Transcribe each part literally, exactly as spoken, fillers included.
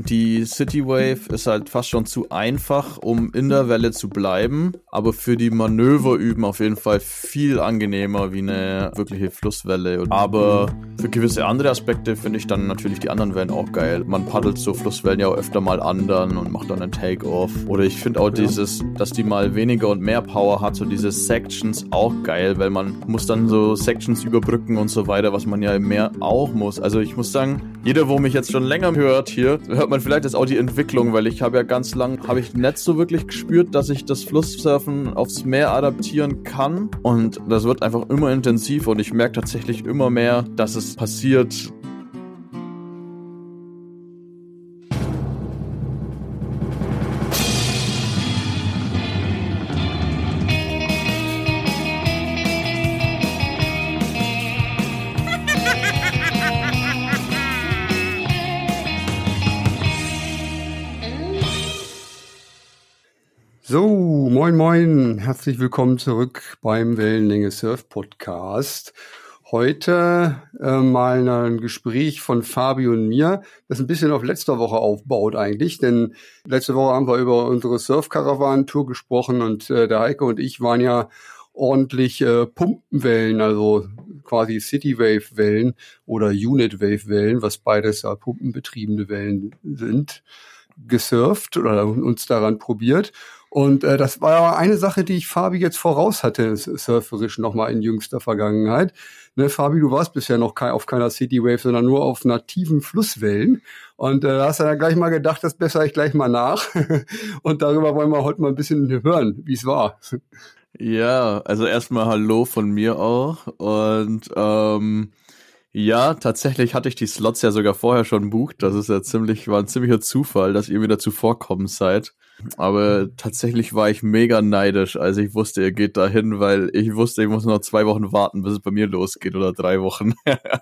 die City Wave ist halt fast schon zu einfach, um in der Welle zu bleiben, aber für die Manöver üben auf jeden Fall viel angenehmer wie eine wirkliche Flusswelle. Aber für gewisse andere Aspekte finde ich dann natürlich die anderen Wellen auch geil. Man paddelt so Flusswellen ja auch öfter mal andern und macht dann einen Take-Off. Oder ich finde auch ja. dieses, dass die mal weniger und mehr Power hat, so diese Sections auch geil, weil man muss dann so Sections überbrücken und so weiter, was man ja im Meer auch muss. Also ich muss sagen, jeder, wo mich jetzt schon länger hört hier, hört man vielleicht jetzt auch die Entwicklung, weil ich habe ja ganz lang, habe ich nicht so wirklich gespürt, dass ich das Flusssurfen aufs Meer adaptieren kann. Und das wird einfach immer intensiver und ich merke tatsächlich immer mehr, dass es passiert. So, moin moin, herzlich willkommen zurück beim Wellenlänge Surf Podcast. Heute äh, mal ein Gespräch von Fabi und mir, das ein bisschen auf letzter Woche aufbaut eigentlich, denn letzte Woche haben wir über unsere Surf-Karawan-Tour gesprochen und äh, der Heike und ich waren ja ordentlich äh, Pumpenwellen, also quasi City-Wave-Wellen oder Unit-Wave-Wellen, was beides ja pumpenbetriebene Wellen sind, gesurft oder uns daran probiert. Und äh, das war eine Sache, die ich Fabi jetzt voraus hatte, surferisch nochmal in jüngster Vergangenheit. Ne, Fabi, du warst bisher noch kein, auf keiner City Wave, sondern nur auf nativen Flusswellen. Und äh, da hast du dann gleich mal gedacht, das bessere ich gleich mal nach. Und darüber wollen wir heute mal ein bisschen hören, wie es war. Ja, also erstmal Hallo von mir auch. Und ähm, ja, tatsächlich hatte ich die Slots ja sogar vorher schon bucht. Das ist ja ziemlich, war ein ziemlicher Zufall, dass ihr mir dazu vorkommen seid. Aber tatsächlich war ich mega neidisch, als ich wusste, ihr geht dahin, weil ich wusste, ich muss noch zwei Wochen warten, bis es bei mir losgeht oder drei Wochen.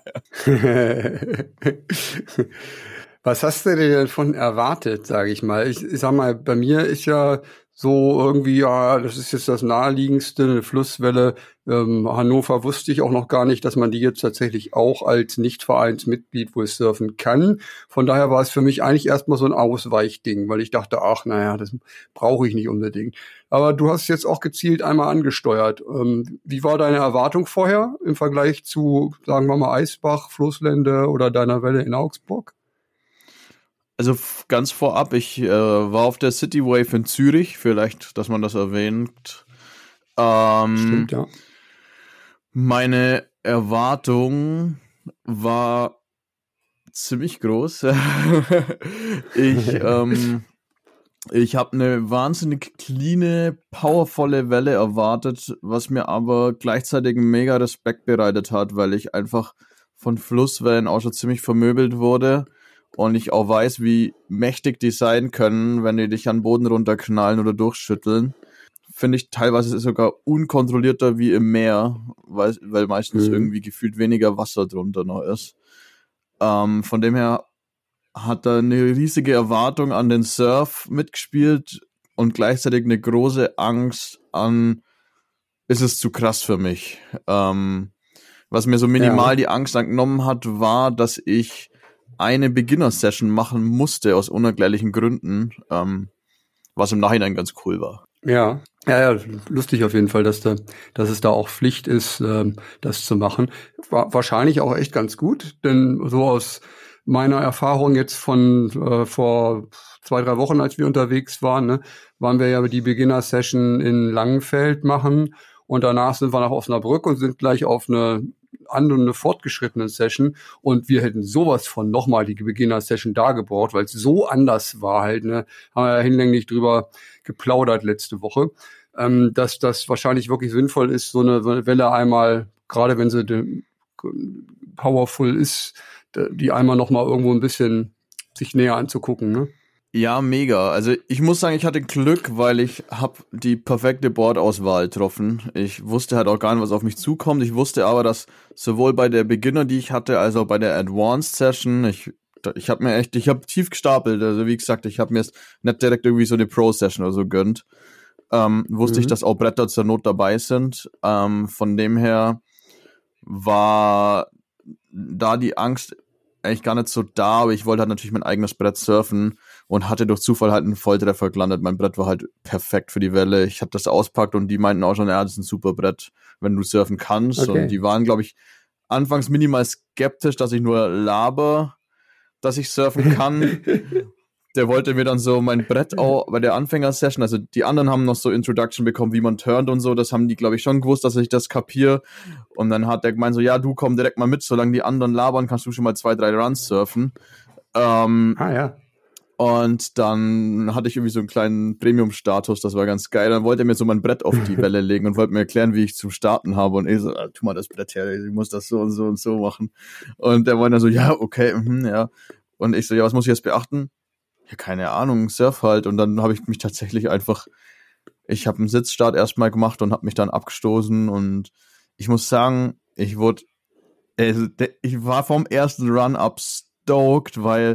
Was hast du denn davon erwartet, sage ich mal? Ich, ich sag mal, bei mir ist ja so irgendwie, ja, das ist jetzt das Naheliegendste, eine Flusswelle. Ähm, Hannover wusste ich auch noch gar nicht, dass man die jetzt tatsächlich auch als Nicht-Vereinsmitglied wohl surfen kann. Von daher war es für mich eigentlich erstmal so ein Ausweichding, weil ich dachte, ach, naja, das brauche ich nicht unbedingt. Aber du hast jetzt auch gezielt einmal angesteuert. Ähm, wie war deine Erwartung vorher im Vergleich zu, sagen wir mal, Eisbach, Flusslände oder deiner Welle in Augsburg? Also ganz vorab, ich äh, war auf der City Wave in Zürich, vielleicht, dass man das erwähnt. Ähm, Stimmt, ja. Meine Erwartung war ziemlich groß. ich ähm, ich habe eine wahnsinnig cleane, powervolle Welle erwartet, was mir aber gleichzeitig mega Respekt bereitet hat, weil ich einfach von Flusswellen auch schon ziemlich vermöbelt wurde. Und ich auch weiß, wie mächtig die sein können, wenn die dich an den Boden runterknallen oder durchschütteln. Finde ich teilweise sogar unkontrollierter wie im Meer, weil, weil meistens mhm. irgendwie gefühlt weniger Wasser drunter noch ist. Ähm, von dem her hat er eine riesige Erwartung an den Surf mitgespielt und gleichzeitig eine große Angst an, ist es zu krass für mich. Ähm, was mir so minimal ja. die Angst angenommen hat, war, dass ich eine Beginner-Session machen musste aus unerklärlichen Gründen, ähm, was im Nachhinein ganz cool war. Ja, ja, ja, lustig auf jeden Fall, dass da, dass es da auch Pflicht ist, ähm, das zu machen. War wahrscheinlich auch echt ganz gut, denn so aus meiner Erfahrung jetzt von äh, vor zwei, drei Wochen, als wir unterwegs waren, ne, waren wir ja die Beginner-Session in Langenfeld machen und danach sind wir nach Osnabrück und sind gleich auf eine andere, eine fortgeschrittene Session und wir hätten sowas von nochmal die Beginner-Session da gebraucht, weil es so anders war halt, ne, haben wir ja hinlänglich drüber geplaudert letzte Woche, ähm, dass das wahrscheinlich wirklich sinnvoll ist, so eine Welle einmal, gerade wenn sie de, powerful ist, die einmal nochmal irgendwo ein bisschen sich näher anzugucken, ne? Ja, mega. Also ich muss sagen, ich hatte Glück, weil ich habe die perfekte Boardauswahl getroffen. Ich wusste halt auch gar nicht, was auf mich zukommt. Ich wusste aber, dass sowohl bei der Beginner, die ich hatte, als auch bei der Advanced Session, ich ich habe mir echt, ich habe tief gestapelt. Also wie gesagt, ich habe mir jetzt nicht direkt irgendwie so eine Pro-Session oder so gönnt. Ähm, wusste mhm. ich, dass auch Bretter zur Not dabei sind. Ähm, von dem her war da die Angst eigentlich gar nicht so da, aber ich wollte halt natürlich mein eigenes Brett surfen und hatte durch Zufall halt einen Volltreffer gelandet. Mein Brett war halt perfekt für die Welle. Ich habe das auspackt und die meinten auch schon, ja, das ist ein super Brett, wenn du surfen kannst. Okay. Und die waren, glaube ich, anfangs minimal skeptisch, dass ich nur laber, dass ich surfen kann. Der wollte mir dann so mein Brett auch bei der Anfängersession, also die anderen haben noch so Introduction bekommen, wie man turnt und so, das haben die, glaube ich, schon gewusst, dass ich das kapiere. Und dann hat der gemeint so, ja, du komm direkt mal mit, solange die anderen labern, kannst du schon mal zwei, drei Runs surfen. Ähm, ah ja. Und dann hatte ich irgendwie so einen kleinen Premium-Status, das war ganz geil. Dann wollte er mir so mein Brett auf die Welle legen und wollte mir erklären, wie ich zum Starten habe. Und ich so, ah, tu mal das Brett her, ich muss das so und so und so machen. Und der wollte dann so, ja, okay, mh, ja. Und ich so, ja, was muss ich jetzt beachten? Ja, keine Ahnung, Surf halt. Und dann habe ich mich tatsächlich einfach, ich habe einen Sitzstart erstmal gemacht und habe mich dann abgestoßen. Und ich muss sagen, ich wurde, also, ich war vom ersten Run-Up stoked, weil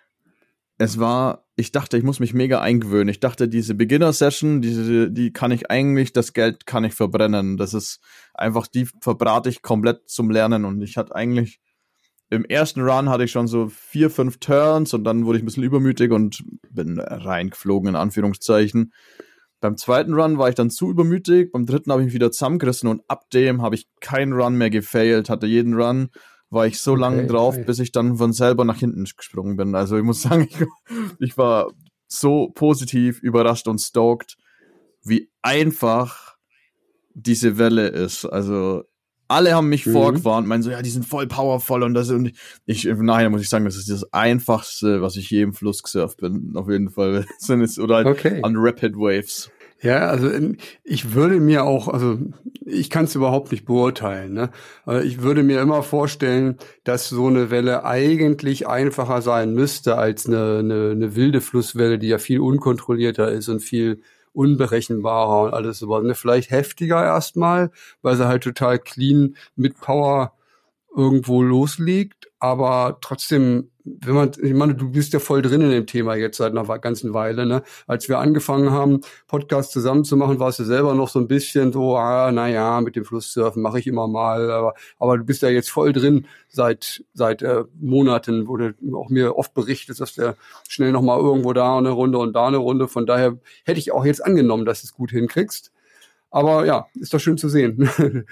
es war, ich dachte, ich muss mich mega eingewöhnen. Ich dachte, diese Beginner-Session, diese, die kann ich eigentlich, das Geld kann ich verbrennen. Das ist einfach, die verbrate ich komplett zum Lernen. Und ich hatte eigentlich, im ersten Run hatte ich schon so vier, fünf Turns und dann wurde ich ein bisschen übermütig und bin reingeflogen, in Anführungszeichen. Beim zweiten Run war ich dann zu übermütig, beim dritten habe ich mich wieder zusammengerissen und ab dem habe ich keinen Run mehr gefailt, hatte jeden Run, war ich so okay, lange drauf, okay. bis ich dann von selber nach hinten gesprungen bin. Also ich muss sagen, ich, ich war so positiv überrascht und stoked, wie einfach diese Welle ist. Also alle haben mich mhm. vorgewarnt, meinen so, ja, die sind voll powervoll und das und ich, nachher muss ich sagen, das ist das Einfachste, was ich je im Fluss gesurft bin, auf jeden Fall. Oder halt okay. an Rapid Waves. Ja, also ich würde mir auch, also ich kann es überhaupt nicht beurteilen, ne? Ich würde mir immer vorstellen, dass so eine Welle eigentlich einfacher sein müsste als eine, eine, eine wilde Flusswelle, die ja viel unkontrollierter ist und viel unberechenbarer und alles so. Ne? Vielleicht heftiger erstmal, weil sie halt total clean mit Power irgendwo loslegt, aber trotzdem, wenn man, ich meine, du bist ja voll drin in dem Thema jetzt seit einer ganzen Weile, ne? Als wir angefangen haben, Podcast zusammen zu machen, warst du selber noch so ein bisschen so, ah, naja, mit dem Flusssurfen mache ich immer mal, aber, aber du bist ja jetzt voll drin seit, seit äh, Monaten, wo du auch mir oft berichtest, dass der schnell nochmal irgendwo da eine Runde und da eine Runde, von daher hätte ich auch jetzt angenommen, dass du es gut hinkriegst. Aber ja, ist doch schön zu sehen.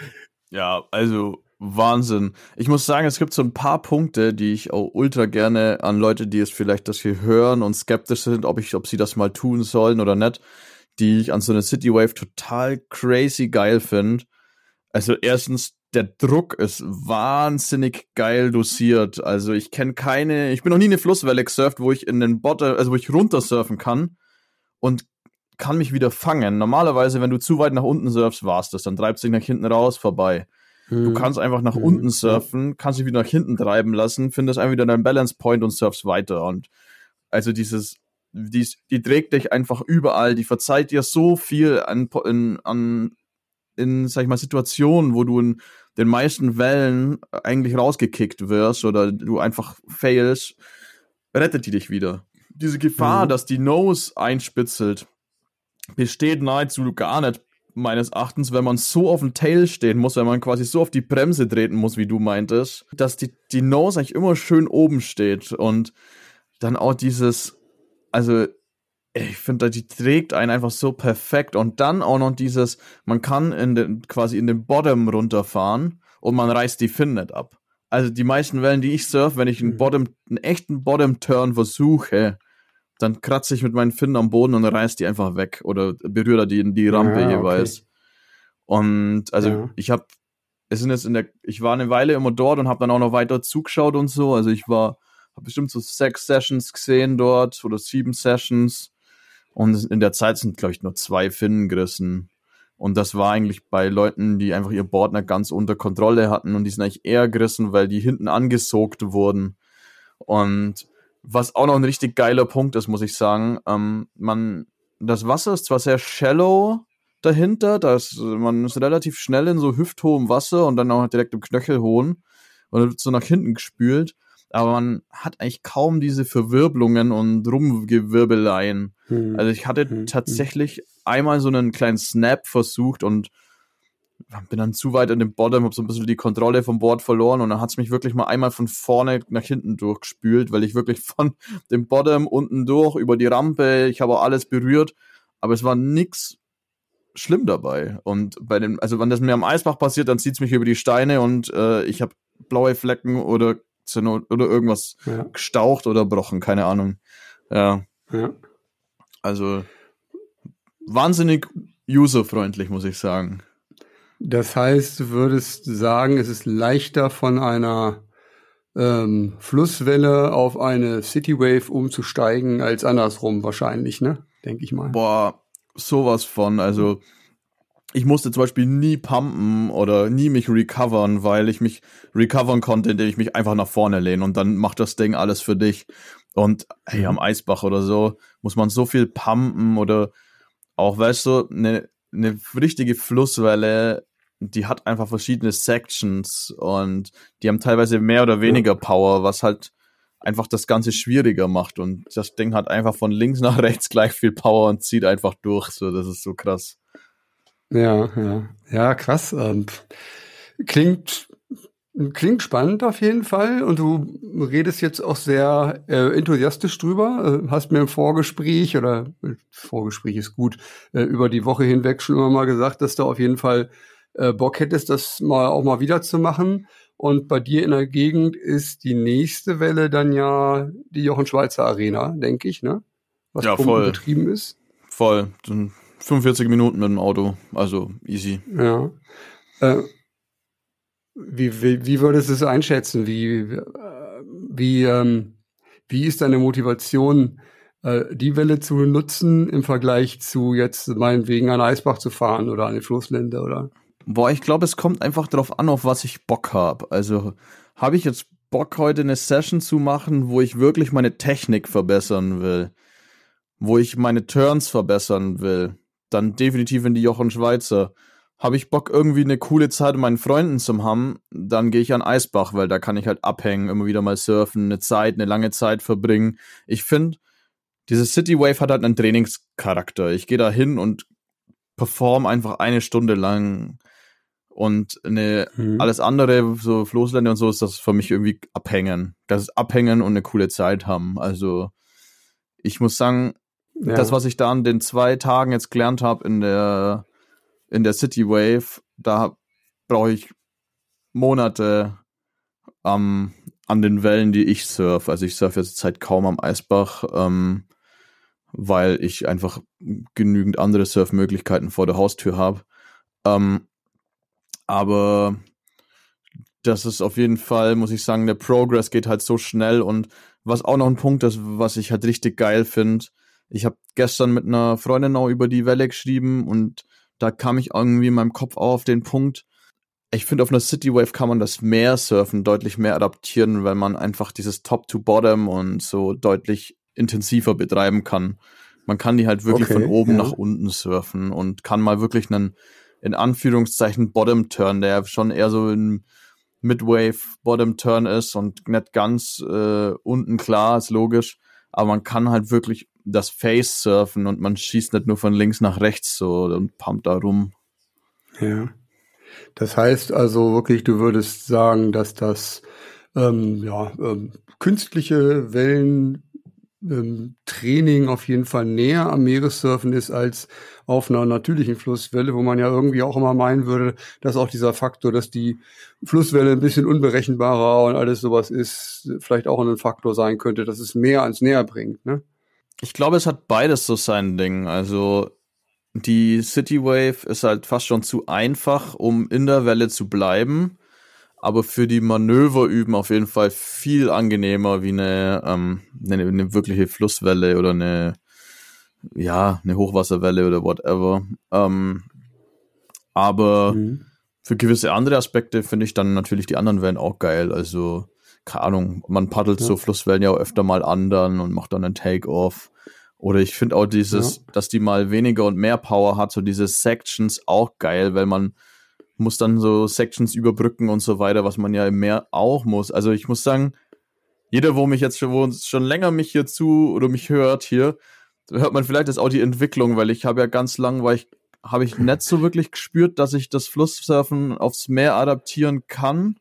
Ja, also Wahnsinn. Ich muss sagen, es gibt so ein paar Punkte, die ich auch ultra gerne an Leute, die es vielleicht das hier hören und skeptisch sind, ob ich, ob sie das mal tun sollen oder nicht, die ich an so einer City Wave total crazy geil finde. Also erstens, der Druck ist wahnsinnig geil dosiert. Also ich kenne keine, ich bin noch nie eine Flusswelle gesurft, wo ich in den Bottom, also wo ich runtersurfen kann und kann mich wieder fangen. Normalerweise, wenn du zu weit nach unten surfst, war's das, dann treibst du dich nach hinten raus, vorbei. Du kannst einfach nach mhm. unten surfen, kannst dich wieder nach hinten treiben lassen, findest einfach wieder deinen Balance Point und surfst weiter. Und also dieses, die, die trägt dich einfach überall, die verzeiht dir so viel an, in, an, in, sag ich mal, Situationen, wo du in den meisten Wellen eigentlich rausgekickt wirst oder du einfach failst, rettet die dich wieder. Diese Gefahr, mhm. dass die Nose einspitzelt, besteht nahezu gar nicht, meines Erachtens, wenn man so auf dem Tail stehen muss, wenn man quasi so auf die Bremse treten muss, wie du meintest, dass die, die Nose eigentlich immer schön oben steht und dann auch dieses, also ich finde, die trägt einen einfach so perfekt und dann auch noch dieses, man kann in den, quasi in den Bottom runterfahren und man reißt die Fin nicht ab. Also die meisten Wellen, die ich surfe, wenn ich einen Bottom, einen echten Bottom-Turn versuche, dann kratze ich mit meinen Finnen am Boden und reiß die einfach weg oder berühre die, die Rampe ja, jeweils. Okay. Und also ja. ich habe, es sind jetzt in der, ich war eine Weile immer dort und habe dann auch noch weiter zugeschaut und so. Also ich war, habe bestimmt so sechs Sessions gesehen dort oder sieben Sessions und in der Zeit sind, glaube ich, nur zwei Finnen gerissen. Und das war eigentlich bei Leuten, die einfach ihr Board nicht ganz unter Kontrolle hatten und die sind eigentlich eher gerissen, weil die hinten angesogt wurden. Und was auch noch ein richtig geiler Punkt ist, muss ich sagen, ähm, man, das Wasser ist zwar sehr shallow dahinter, dass man ist relativ schnell in so hüfthohem Wasser und dann auch direkt im Knöchelhohen und wird so nach hinten gespült, aber man hat eigentlich kaum diese Verwirbelungen und Rumgewirbeleien. Hm. Also ich hatte hm. tatsächlich hm. einmal so einen kleinen Snap versucht und bin dann zu weit in dem Bottom, habe so ein bisschen die Kontrolle vom Board verloren und dann hat's mich wirklich mal einmal von vorne nach hinten durchgespült, weil ich wirklich von dem Bottom unten durch, über die Rampe, ich habe auch alles berührt, aber es war nix schlimm dabei. Und bei dem, also wenn das mir am Eisbach passiert, dann zieht's mich über die Steine und äh, ich habe blaue Flecken oder oder irgendwas ja. gestaucht oder gebrochen, keine Ahnung. Ja. ja. Also wahnsinnig userfreundlich, muss ich sagen. Das heißt, du würdest sagen, es ist leichter von einer ähm, Flusswelle auf eine Citywave umzusteigen als andersrum wahrscheinlich, ne? Denke ich mal. Boah, sowas von. Also ich musste zum Beispiel nie pumpen oder nie mich recovern, weil ich mich recovern konnte, indem ich mich einfach nach vorne lehne und dann macht das Ding alles für dich. Und hey, am Eisbach oder so muss man so viel pumpen oder auch, weißt du, eine eine richtige Flusswelle, die hat einfach verschiedene Sections und die haben teilweise mehr oder weniger Power, was halt einfach das Ganze schwieriger macht und das Ding hat einfach von links nach rechts gleich viel Power und zieht einfach durch, so, das ist so krass. Ja, ja, ja, krass. Ähm, klingt, klingt spannend auf jeden Fall und du redest jetzt auch sehr äh, enthusiastisch drüber, äh, hast mir im Vorgespräch oder äh, Vorgespräch ist gut, äh, über die Woche hinweg schon immer mal gesagt, dass du auf jeden Fall äh, Bock hättest, das mal auch mal wieder zu machen. Und bei dir in der Gegend ist die nächste Welle dann ja die Jochen Schweizer Arena, denke ich, ne? Was ja, voll betrieben ist. Voll. fünfundvierzig Minuten mit dem Auto, also easy. Ja. Äh, wie, wie, wie würdest du es einschätzen? Wie, wie, ähm, wie ist deine Motivation, äh, die Welle zu nutzen im Vergleich zu jetzt meinetwegen an Eisbach zu fahren oder an die Flusslände, oder? Boah, ich glaube, es kommt einfach darauf an, auf was ich Bock habe. Also habe ich jetzt Bock, heute eine Session zu machen, wo ich wirklich meine Technik verbessern will, wo ich meine Turns verbessern will, dann definitiv in die Jochen Schweizer. Habe ich Bock, irgendwie eine coole Zeit mit meinen Freunden zu haben, dann gehe ich an Eisbach, weil da kann ich halt abhängen, immer wieder mal surfen, eine Zeit, eine lange Zeit verbringen. Ich finde, diese City Wave hat halt einen Trainingscharakter. Ich gehe da hin und perform einfach eine Stunde lang und eine, mhm. alles andere, so Floßlände und so, ist das für mich irgendwie abhängen. Das ist abhängen und eine coole Zeit haben. Also ich muss sagen, ja. das, was ich da an den zwei Tagen jetzt gelernt habe in der in der City Wave, da brauche ich Monate ähm, an den Wellen, die ich surfe. Also ich surfe jetzt halt kaum am Eisbach, ähm, weil ich einfach genügend andere Surfmöglichkeiten vor der Haustür habe. Ähm, aber das ist auf jeden Fall, muss ich sagen, der Progress geht halt so schnell und was auch noch ein Punkt ist, was ich halt richtig geil finde, ich habe gestern mit einer Freundin auch über die Welle geschrieben und da kam ich irgendwie in meinem Kopf auch auf den Punkt, ich finde, auf einer City Wave kann man das mehr surfen, deutlich mehr adaptieren, weil man einfach dieses Top-to-Bottom und so deutlich intensiver betreiben kann. Man kann die halt wirklich okay, von oben ja. nach unten surfen und kann mal wirklich einen, in Anführungszeichen, Bottom-Turn, der schon eher so ein Mid-Wave-Bottom-Turn ist und nicht ganz äh, unten klar, ist logisch, aber man kann halt wirklich das Face surfen und man schießt nicht nur von links nach rechts so und pumpt da rum. Ja. Das heißt also wirklich, du würdest sagen, dass das ähm, ja, ähm, künstliche Wellen ähm, Training auf jeden Fall näher am Meeressurfen ist als auf einer natürlichen Flusswelle, wo man ja irgendwie auch immer meinen würde, dass auch dieser Faktor, dass die Flusswelle ein bisschen unberechenbarer und alles sowas ist, vielleicht auch ein Faktor sein könnte, dass es mehr ans Näher bringt, ne? Ich glaube, es hat beides so sein Ding. Also die City Wave ist halt fast schon zu einfach, um in der Welle zu bleiben, aber für die Manöver üben auf jeden Fall viel angenehmer wie eine, ähm, eine, eine wirkliche Flusswelle oder eine, ja, eine Hochwasserwelle oder whatever. Ähm, aber mhm. für gewisse andere Aspekte finde ich dann natürlich die anderen Wellen auch geil. Also, keine Ahnung, man paddelt ja. so Flusswellen ja auch öfter mal andern und macht dann einen Take-Off. Oder ich finde auch dieses, ja. dass die mal weniger und mehr Power hat, so diese Sections auch geil, weil man muss dann so Sections überbrücken und so weiter, was man ja im Meer auch muss. Also ich muss sagen, jeder, wo mich jetzt schon, wo schon länger mich hier zu oder mich hört hier, hört man vielleicht das auch die Entwicklung, weil ich habe ja ganz lang, war ich habe ich nicht so wirklich gespürt, dass ich das Flusssurfen aufs Meer adaptieren kann.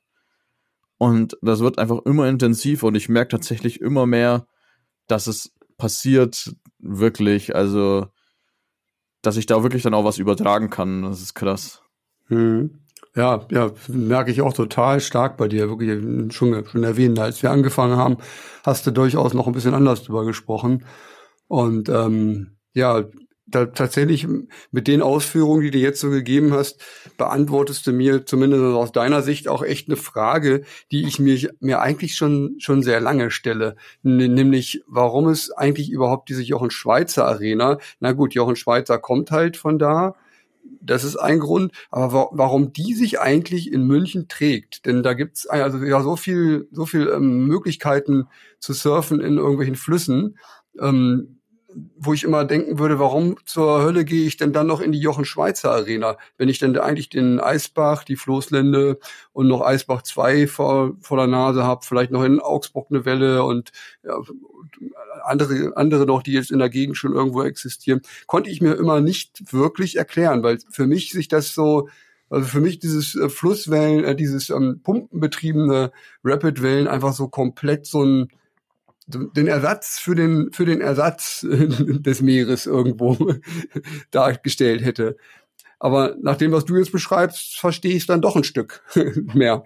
Und das wird einfach immer intensiver und ich merke tatsächlich immer mehr, dass es passiert wirklich, also dass ich da wirklich dann auch was übertragen kann. Das ist krass. Mhm. Ja, ja, merke ich auch total stark bei dir, wirklich schon, schon erwähnt. Als wir angefangen haben, hast du durchaus noch ein bisschen anders drüber gesprochen. Und ähm, ja, da tatsächlich mit den Ausführungen, die du jetzt so gegeben hast, beantwortest du mir zumindest aus deiner Sicht auch echt eine Frage, die ich mir, mir eigentlich schon schon sehr lange stelle. N- nämlich, warum es eigentlich überhaupt diese Jochen Schweizer Arena, na gut, Jochen Schweizer kommt halt von da, das ist ein Grund, aber wa- warum die sich eigentlich in München trägt, denn da gibt's also ja so viel, so viel ähm, Möglichkeiten zu surfen in irgendwelchen Flüssen, ähm, wo ich immer denken würde, warum zur Hölle gehe ich denn dann noch in die Jochen Schweizer Arena, wenn ich denn da eigentlich den Eisbach, die Floßlände und noch Eisbach zwei vor, vor der Nase habe, vielleicht noch in Augsburg eine Welle und ja, andere, andere noch, die jetzt in der Gegend schon irgendwo existieren, konnte ich mir immer nicht wirklich erklären, weil für mich sich das so, also für mich dieses äh, Flusswellen, äh, dieses ähm, pumpenbetriebene Rapidwellen einfach so komplett so ein den Ersatz für den für den Ersatz des Meeres irgendwo dargestellt hätte. Aber nach dem, was du jetzt beschreibst, verstehe ich es dann doch ein Stück mehr.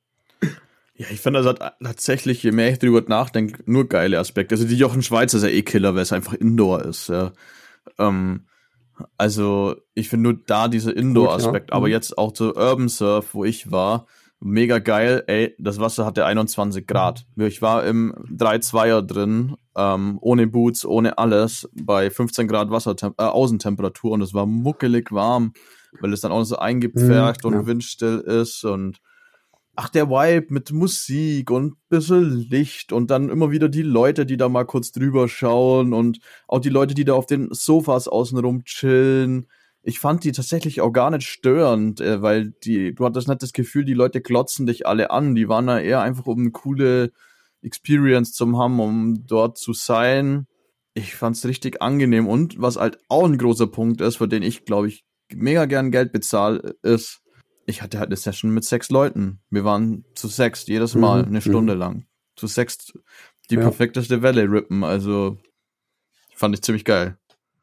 Ja, ich finde, das hat tatsächlich, je mehr ich drüber nachdenke, nur geile Aspekte. Also die Jochen Schweizer ist ja eh Killer, weil es einfach Indoor ist. Ja. Ähm, also ich finde nur da dieser Indoor-Aspekt. Gut, ja. Aber Mhm. jetzt auch zu Urban Surf, wo ich war, mega geil. Ey, das Wasser hatte einundzwanzig Grad. Ich war im drei Zweier drin, ähm, ohne Boots, ohne alles, bei fünfzehn Grad Wassertem- äh, Außentemperatur und es war muckelig warm, weil es dann auch so eingepfercht Mhm, und ja. windstill ist und ach, der Vibe mit Musik und bisschen Licht und dann immer wieder die Leute, die da mal kurz drüber schauen und auch die Leute, die da auf den Sofas außenrum chillen. Ich fand die tatsächlich auch gar nicht störend, äh, weil die, du hattest nicht das Gefühl, die Leute glotzen dich alle an. Die waren da eher einfach, um eine coole Experience zu haben, um dort zu sein. Ich fand's richtig angenehm und was halt auch ein großer Punkt ist, für den ich, glaube ich, mega gern Geld bezahle, ist, ich hatte halt eine Session mit sechs Leuten. Wir waren zu sechs, jedes Mal, Mhm, eine Stunde mhm. lang. Zu sechs die Ja. perfekteste Welle rippen, also fand ich ziemlich geil.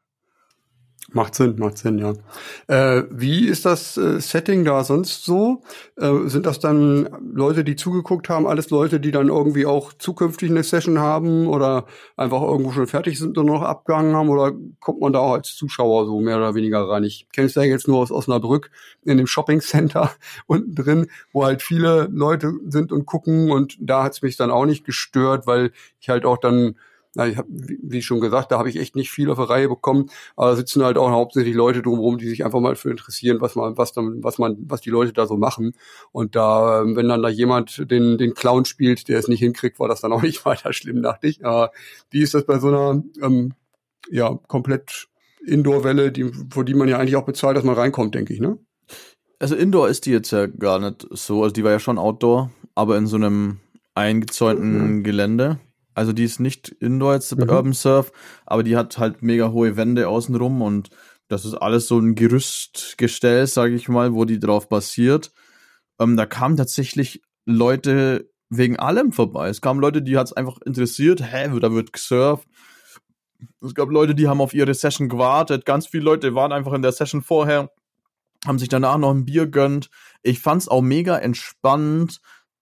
Macht Sinn, macht Sinn, ja. Äh, wie ist das äh, Setting da sonst so? Äh, sind das dann Leute, die zugeguckt haben, alles Leute, die dann irgendwie auch zukünftig eine Session haben oder einfach irgendwo schon fertig sind und noch abgehangen haben? Oder kommt man da auch als Zuschauer so mehr oder weniger rein? Ich kenne es ja jetzt nur aus Osnabrück in dem Shopping Center unten drin, wo halt viele Leute sind und gucken und da hat es mich dann auch nicht gestört, weil ich halt auch dann na, ich hab, wie, wie schon gesagt, da habe ich echt nicht viel auf die Reihe bekommen, aber da sitzen halt auch hauptsächlich Leute drumherum, die sich einfach mal für interessieren, was man, was dann, was man, was die Leute da so machen. Und da, ähm, wenn dann da jemand den, den Clown spielt, der es nicht hinkriegt, war das dann auch nicht weiter schlimm, dachte ich. Aber wie ist das bei so einer, ähm, ja, komplett Indoor-Welle, die, für die man ja eigentlich auch bezahlt, dass man reinkommt, denke ich, ne? Also Indoor ist die jetzt ja gar nicht so, also die war ja schon Outdoor, aber in so einem eingezäunten Ja. Gelände. Also die ist nicht Indoor jetzt bei Mhm. Urban Surf, aber die hat halt mega hohe Wände außenrum und das ist alles so ein Gerüstgestell, sage ich mal, wo die drauf basiert. Ähm, da kamen tatsächlich Leute wegen allem vorbei. Es kamen Leute, die hat es einfach interessiert, hä, da wird gesurft. Es gab Leute, die haben auf ihre Session gewartet. Ganz viele Leute waren einfach in der Session vorher, haben sich danach noch ein Bier gönnt. Ich fand's auch mega entspannt,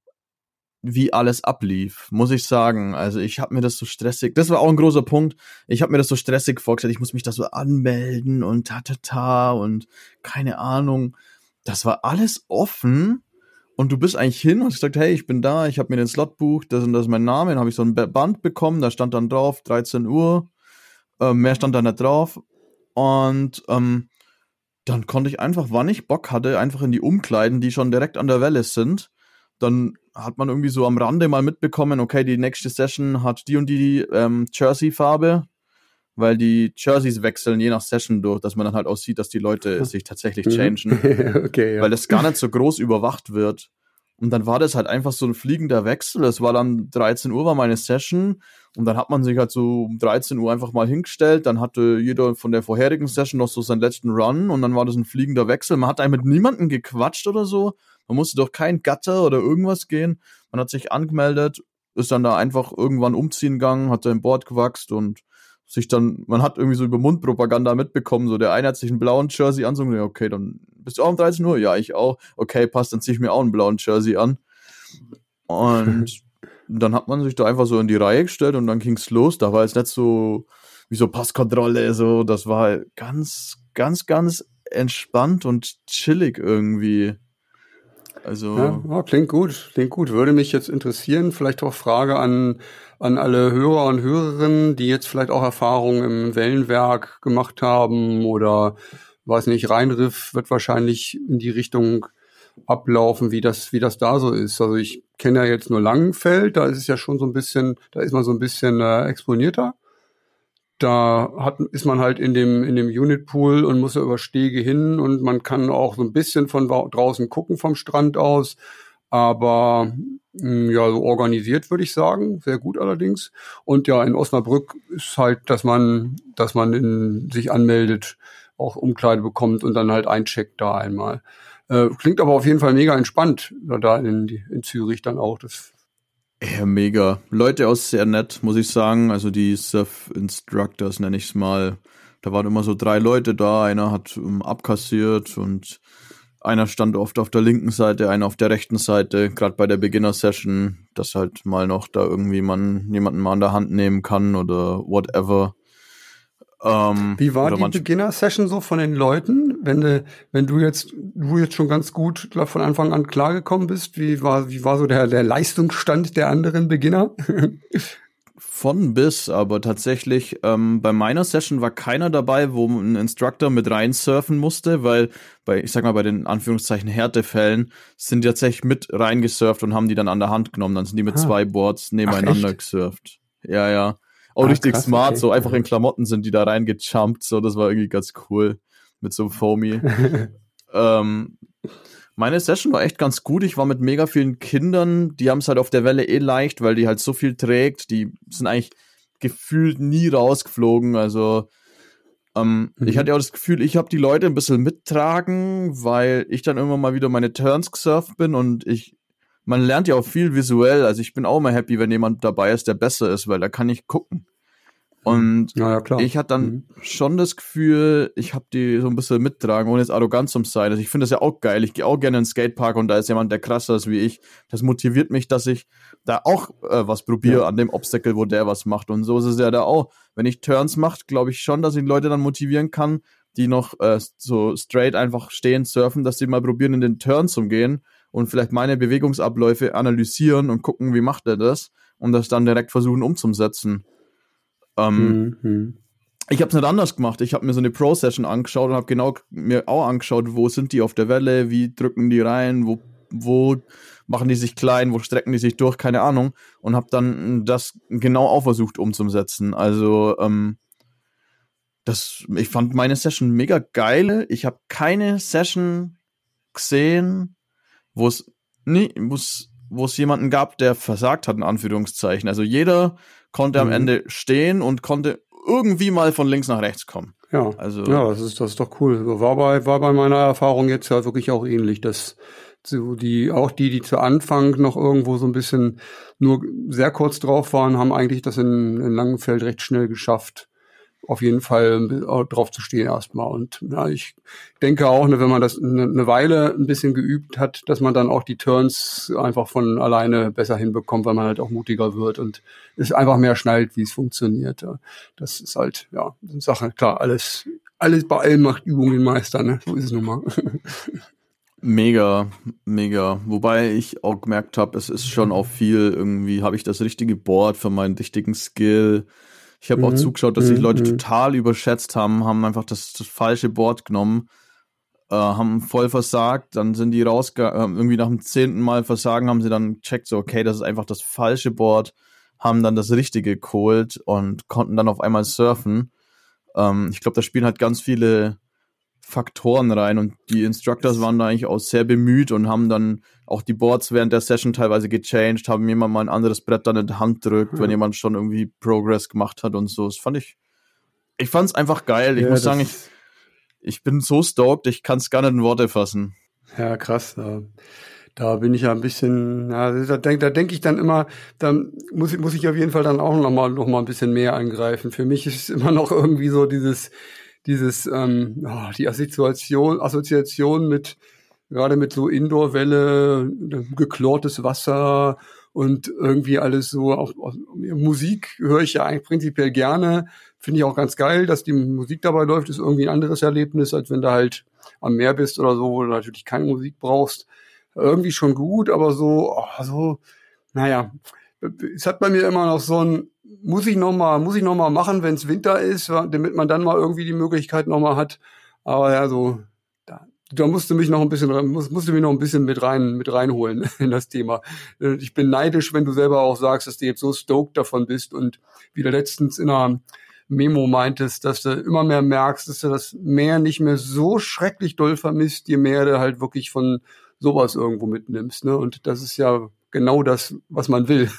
wie alles ablief, muss ich sagen. Also ich habe mir das so stressig, das war auch ein großer Punkt, ich habe mir das so stressig vorgestellt, ich muss mich da so anmelden und ta ta ta und keine Ahnung. Das war alles offen und du bist eigentlich hin und hast gesagt, hey, ich bin da, ich habe mir den Slot bucht, das und das ist mein Name, dann habe ich so ein Band bekommen, da stand dann drauf, dreizehn Uhr, äh, mehr stand da nicht drauf und ähm, dann konnte ich einfach, wann ich Bock hatte, einfach in die Umkleiden, die schon direkt an der Welle sind. Dann hat man irgendwie so am Rande mal mitbekommen, okay, die nächste Session hat die und die ähm, Jersey-Farbe, weil die Jerseys wechseln je nach Session durch, dass man dann halt auch sieht, dass die Leute sich tatsächlich Mhm. changen, Okay, ja. weil das gar nicht so groß überwacht wird. Und dann war das halt einfach so ein fliegender Wechsel. Es war dann dreizehn Uhr war meine Session und dann hat man sich halt so um dreizehn Uhr einfach mal hingestellt. Dann hatte jeder von der vorherigen Session noch so seinen letzten Run und dann war das ein fliegender Wechsel. Man hat eigentlich mit niemandem gequatscht oder so. Man musste durch kein Gatter oder irgendwas gehen. Man hat sich angemeldet, ist dann da einfach irgendwann umziehen gegangen, hat sein Board gewachst und sich dann, man hat irgendwie so über Mundpropaganda mitbekommen, so der eine hat sich einen blauen Jersey an, so, okay, dann bist du auch um dreizehn Uhr? Ja, ich auch. Okay, passt, dann zieh ich mir auch einen blauen Jersey an. Und dann hat man sich da einfach so in die Reihe gestellt und dann ging's los. Da war jetzt nicht so wie so Passkontrolle, so, das war ganz, ganz, ganz entspannt und chillig irgendwie. Also. Ja, ja, klingt gut, klingt gut. Würde mich jetzt interessieren, vielleicht auch Frage an, an alle Hörer und Hörerinnen, die jetzt vielleicht auch Erfahrungen im Wellenwerk gemacht haben oder, weiß nicht, Rheinriff wird wahrscheinlich in die Richtung ablaufen, wie das, wie das da so ist. Also ich kenne ja jetzt nur Langenfeld, da ist es ja schon so ein bisschen, da ist man so ein bisschen äh, exponierter. Da hat, ist man halt in dem, in dem Unit-Pool und muss ja über Stege hin und man kann auch so ein bisschen von draußen gucken vom Strand aus. Aber mh, ja, so organisiert würde ich sagen, sehr gut allerdings. Und ja, in Osnabrück ist halt, dass man, dass man in, sich anmeldet, auch Umkleide bekommt und dann halt eincheckt da einmal. Äh, klingt aber auf jeden Fall mega entspannt, da in, in Zürich dann auch. Das Ja, mega. Leute auch sehr nett, muss ich sagen. Also die Surf-Instructors nenne ich es mal. Da waren immer so drei Leute da. Einer hat um, abkassiert und einer stand oft auf der linken Seite, einer auf der rechten Seite. Gerade bei der Beginner-Session, dass halt mal noch da irgendwie man jemanden mal an der Hand nehmen kann oder whatever. Ähm, Wie war die Beginner-Session so von den Leuten, wenn du, wenn du jetzt, du jetzt schon ganz gut glaub, von Anfang an klargekommen bist? Wie war, wie war so der, der Leistungsstand der anderen Beginner? Von bis, aber tatsächlich ähm, bei meiner Session war keiner dabei, wo ein Instructor mit rein surfen musste, weil bei, ich sag mal, bei den Anführungszeichen Härtefällen sind die tatsächlich mit reingesurft und haben die dann an der Hand genommen. Dann sind die mit ah. zwei Boards nebeneinander Ach, gesurft. Ja, ja. Auch ah, richtig krass, smart, okay. So einfach in Klamotten sind die da reingejumpt, so, das war irgendwie ganz cool, mit so einem Foamy. ähm, meine Session war echt ganz gut, ich war mit mega vielen Kindern, die haben es halt auf der Welle eh leicht, weil die halt so viel trägt, die sind eigentlich gefühlt nie rausgeflogen, also ähm, mhm. ich hatte auch das Gefühl, ich habe die Leute ein bisschen mittragen, weil ich dann irgendwann mal wieder meine Turns gesurft bin und ich man lernt ja auch viel visuell, also ich bin auch immer happy, wenn jemand dabei ist, der besser ist, weil da kann ich gucken. Und ja, ja, klar. ich hatte dann mhm. schon das Gefühl, ich habe die so ein bisschen mittragen, ohne jetzt arrogant zu sein. Also ich finde das ja auch geil. Ich gehe auch gerne in den Skatepark und da ist jemand, der krasser ist wie ich. Das motiviert mich, dass ich da auch äh, was probiere ja. an dem Obstacle, wo der was macht. Und so ist es ja da auch. Wenn ich Turns mache, glaube ich schon, dass ich Leute dann motivieren kann, die noch äh, so straight einfach stehen, surfen, dass sie mal probieren, in den Turn zu gehen und vielleicht meine Bewegungsabläufe analysieren und gucken, wie macht er das und das dann direkt versuchen umzusetzen. Ähm, mhm. Ich habe es nicht anders gemacht. Ich habe mir so eine Pro-Session angeschaut und habe genau mir auch angeschaut, wo sind die auf der Welle, wie drücken die rein, wo, wo machen die sich klein, wo strecken die sich durch, keine Ahnung. Und habe dann das genau auch versucht umzusetzen. Also ähm, das, ich fand meine Session mega geil. Ich habe keine Session gesehen, wo es nie, wo es, wo es jemanden gab, der versagt hat, in Anführungszeichen. Also jeder konnte mhm. am Ende stehen und konnte irgendwie mal von links nach rechts kommen. Ja, also ja, das ist das ist doch cool. War bei war bei meiner Erfahrung jetzt ja wirklich auch ähnlich, dass so die auch die die zu Anfang noch irgendwo so ein bisschen nur sehr kurz drauf waren, haben eigentlich das in, in Langenfeld recht schnell geschafft. Auf jeden Fall drauf zu stehen erstmal. Und ja, ich denke auch, ne, wenn man das eine, eine Weile ein bisschen geübt hat, dass man dann auch die Turns einfach von alleine besser hinbekommt, weil man halt auch mutiger wird und es einfach mehr schnallt, wie es funktioniert. Das ist halt, ja, eine Sache. Klar, alles, alles bei allem macht Übung den Meister, ne? So ist es nun mal. Mega, mega. Wobei ich auch gemerkt habe, es ist schon auch viel irgendwie, habe ich das richtige Board für meinen richtigen Skill. Ich habe mhm. auch zugeschaut, dass sich Leute mhm. total überschätzt haben, haben einfach das, das falsche Board genommen, äh, haben voll versagt, dann sind die rausgegangen, irgendwie nach dem zehnten Mal Versagen haben sie dann gecheckt, so okay, das ist einfach das falsche Board, haben dann das Richtige geholt und konnten dann auf einmal surfen. Ähm, ich glaube, da spielen halt ganz viele Faktoren rein und die Instructors waren da eigentlich auch sehr bemüht und haben dann auch die Boards während der Session teilweise gechanged, haben jemand mal ein anderes Brett dann in die Hand drückt, ja. wenn jemand schon irgendwie Progress gemacht hat und so. Das fand ich, ich fand's einfach geil. Ich ja, muss sagen, ich, ich bin so stoked, ich kann's gar nicht in Worte fassen. Ja, krass. Da, da bin ich ja ein bisschen, ja, da denke da denk ich dann immer, da muss ich, muss ich auf jeden Fall dann auch noch mal, noch mal ein bisschen mehr angreifen. Für mich ist es immer noch irgendwie so dieses, dieses, ähm, oh, die Assoziation, Assoziation mit, gerade mit so Indoor-Welle, geklortes Wasser und irgendwie alles so, auch, auch Musik höre ich ja eigentlich prinzipiell gerne, finde ich auch ganz geil, dass die Musik dabei läuft, ist irgendwie ein anderes Erlebnis, als wenn du halt am Meer bist oder so, wo du natürlich keine Musik brauchst. Irgendwie schon gut, aber so, oh, so, naja, es hat bei mir immer noch so ein, muss ich noch mal, muss ich noch mal machen, wenn es Winter ist, damit man dann mal irgendwie die Möglichkeit noch mal hat. Aber ja, so, da, da musst du mich noch ein bisschen, musst, musst du mich noch ein bisschen mit rein, mit reinholen in das Thema. Ich bin neidisch, wenn du selber auch sagst, dass du jetzt so stoked davon bist und wie du letztens in einer Memo meintest, dass du immer mehr merkst, dass du das Meer nicht mehr so schrecklich doll vermisst, je mehr du halt wirklich von sowas irgendwo mitnimmst, ne? Und das ist ja genau das, was man will.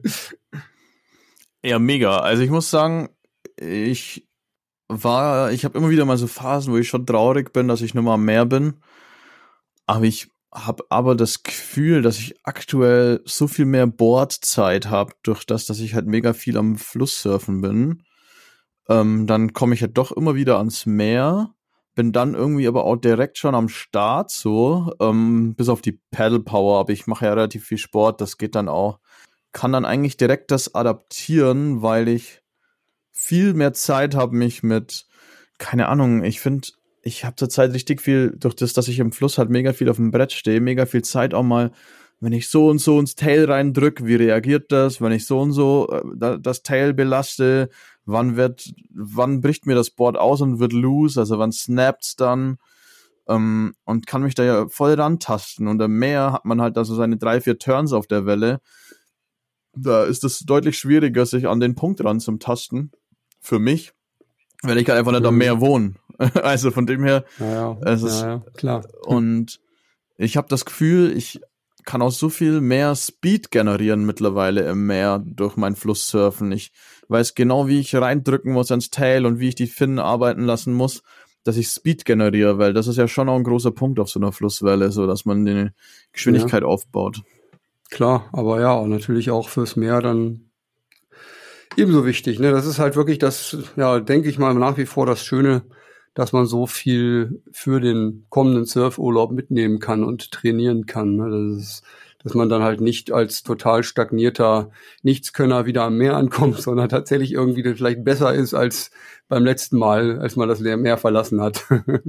Ja, mega. Also ich muss sagen, ich war, ich habe immer wieder mal so Phasen, wo ich schon traurig bin, dass ich nur mal am Meer bin. Aber ich habe aber das Gefühl, dass ich aktuell so viel mehr Boardzeit habe, durch das, dass ich halt mega viel am Fluss surfen bin. Ähm, dann komme ich halt doch immer wieder ans Meer, bin dann irgendwie aber auch direkt schon am Start so, ähm, bis auf die Paddle Power, aber ich mache ja relativ viel Sport, das geht dann auch. Kann dann eigentlich direkt das adaptieren, weil ich viel mehr Zeit habe, mich mit, keine Ahnung, ich finde, ich habe zurzeit richtig viel, durch das, dass ich im Fluss halt mega viel auf dem Brett stehe, mega viel Zeit auch mal, wenn ich so und so ins Tail reindrück, wie reagiert das, wenn ich so und so äh, das Tail belaste, wann wird, wann bricht mir das Board aus und wird loose, also wann snappt's dann, ähm, und kann mich da ja voll rantasten und im Meer hat man halt also seine drei, vier Turns auf der Welle. Da ist es deutlich schwieriger, sich an den Punkt ran zum Tasten. Für mich, weil ich halt einfach nicht mhm. am Meer wohne. Also von dem her. Ja, ja. Es ist, ja, ja, klar. Und ich habe das Gefühl, ich kann auch so viel mehr Speed generieren mittlerweile im Meer durch mein Flusssurfen. Ich weiß genau, wie ich reindrücken muss ins Tail und wie ich die Finnen arbeiten lassen muss, dass ich Speed generiere, weil das ist ja schon auch ein großer Punkt auf so einer Flusswelle, so dass man die Geschwindigkeit ja. aufbaut. Klar, aber ja, und natürlich auch fürs Meer dann ebenso wichtig. Ne? Das ist halt wirklich das, ja, denke ich mal, nach wie vor das Schöne, dass man so viel für den kommenden Surfurlaub mitnehmen kann und trainieren kann. Ne? Das ist, dass man dann halt nicht als total stagnierter Nichtskönner wieder am Meer ankommt, sondern tatsächlich irgendwie vielleicht besser ist als beim letzten Mal, als man das Meer verlassen hat.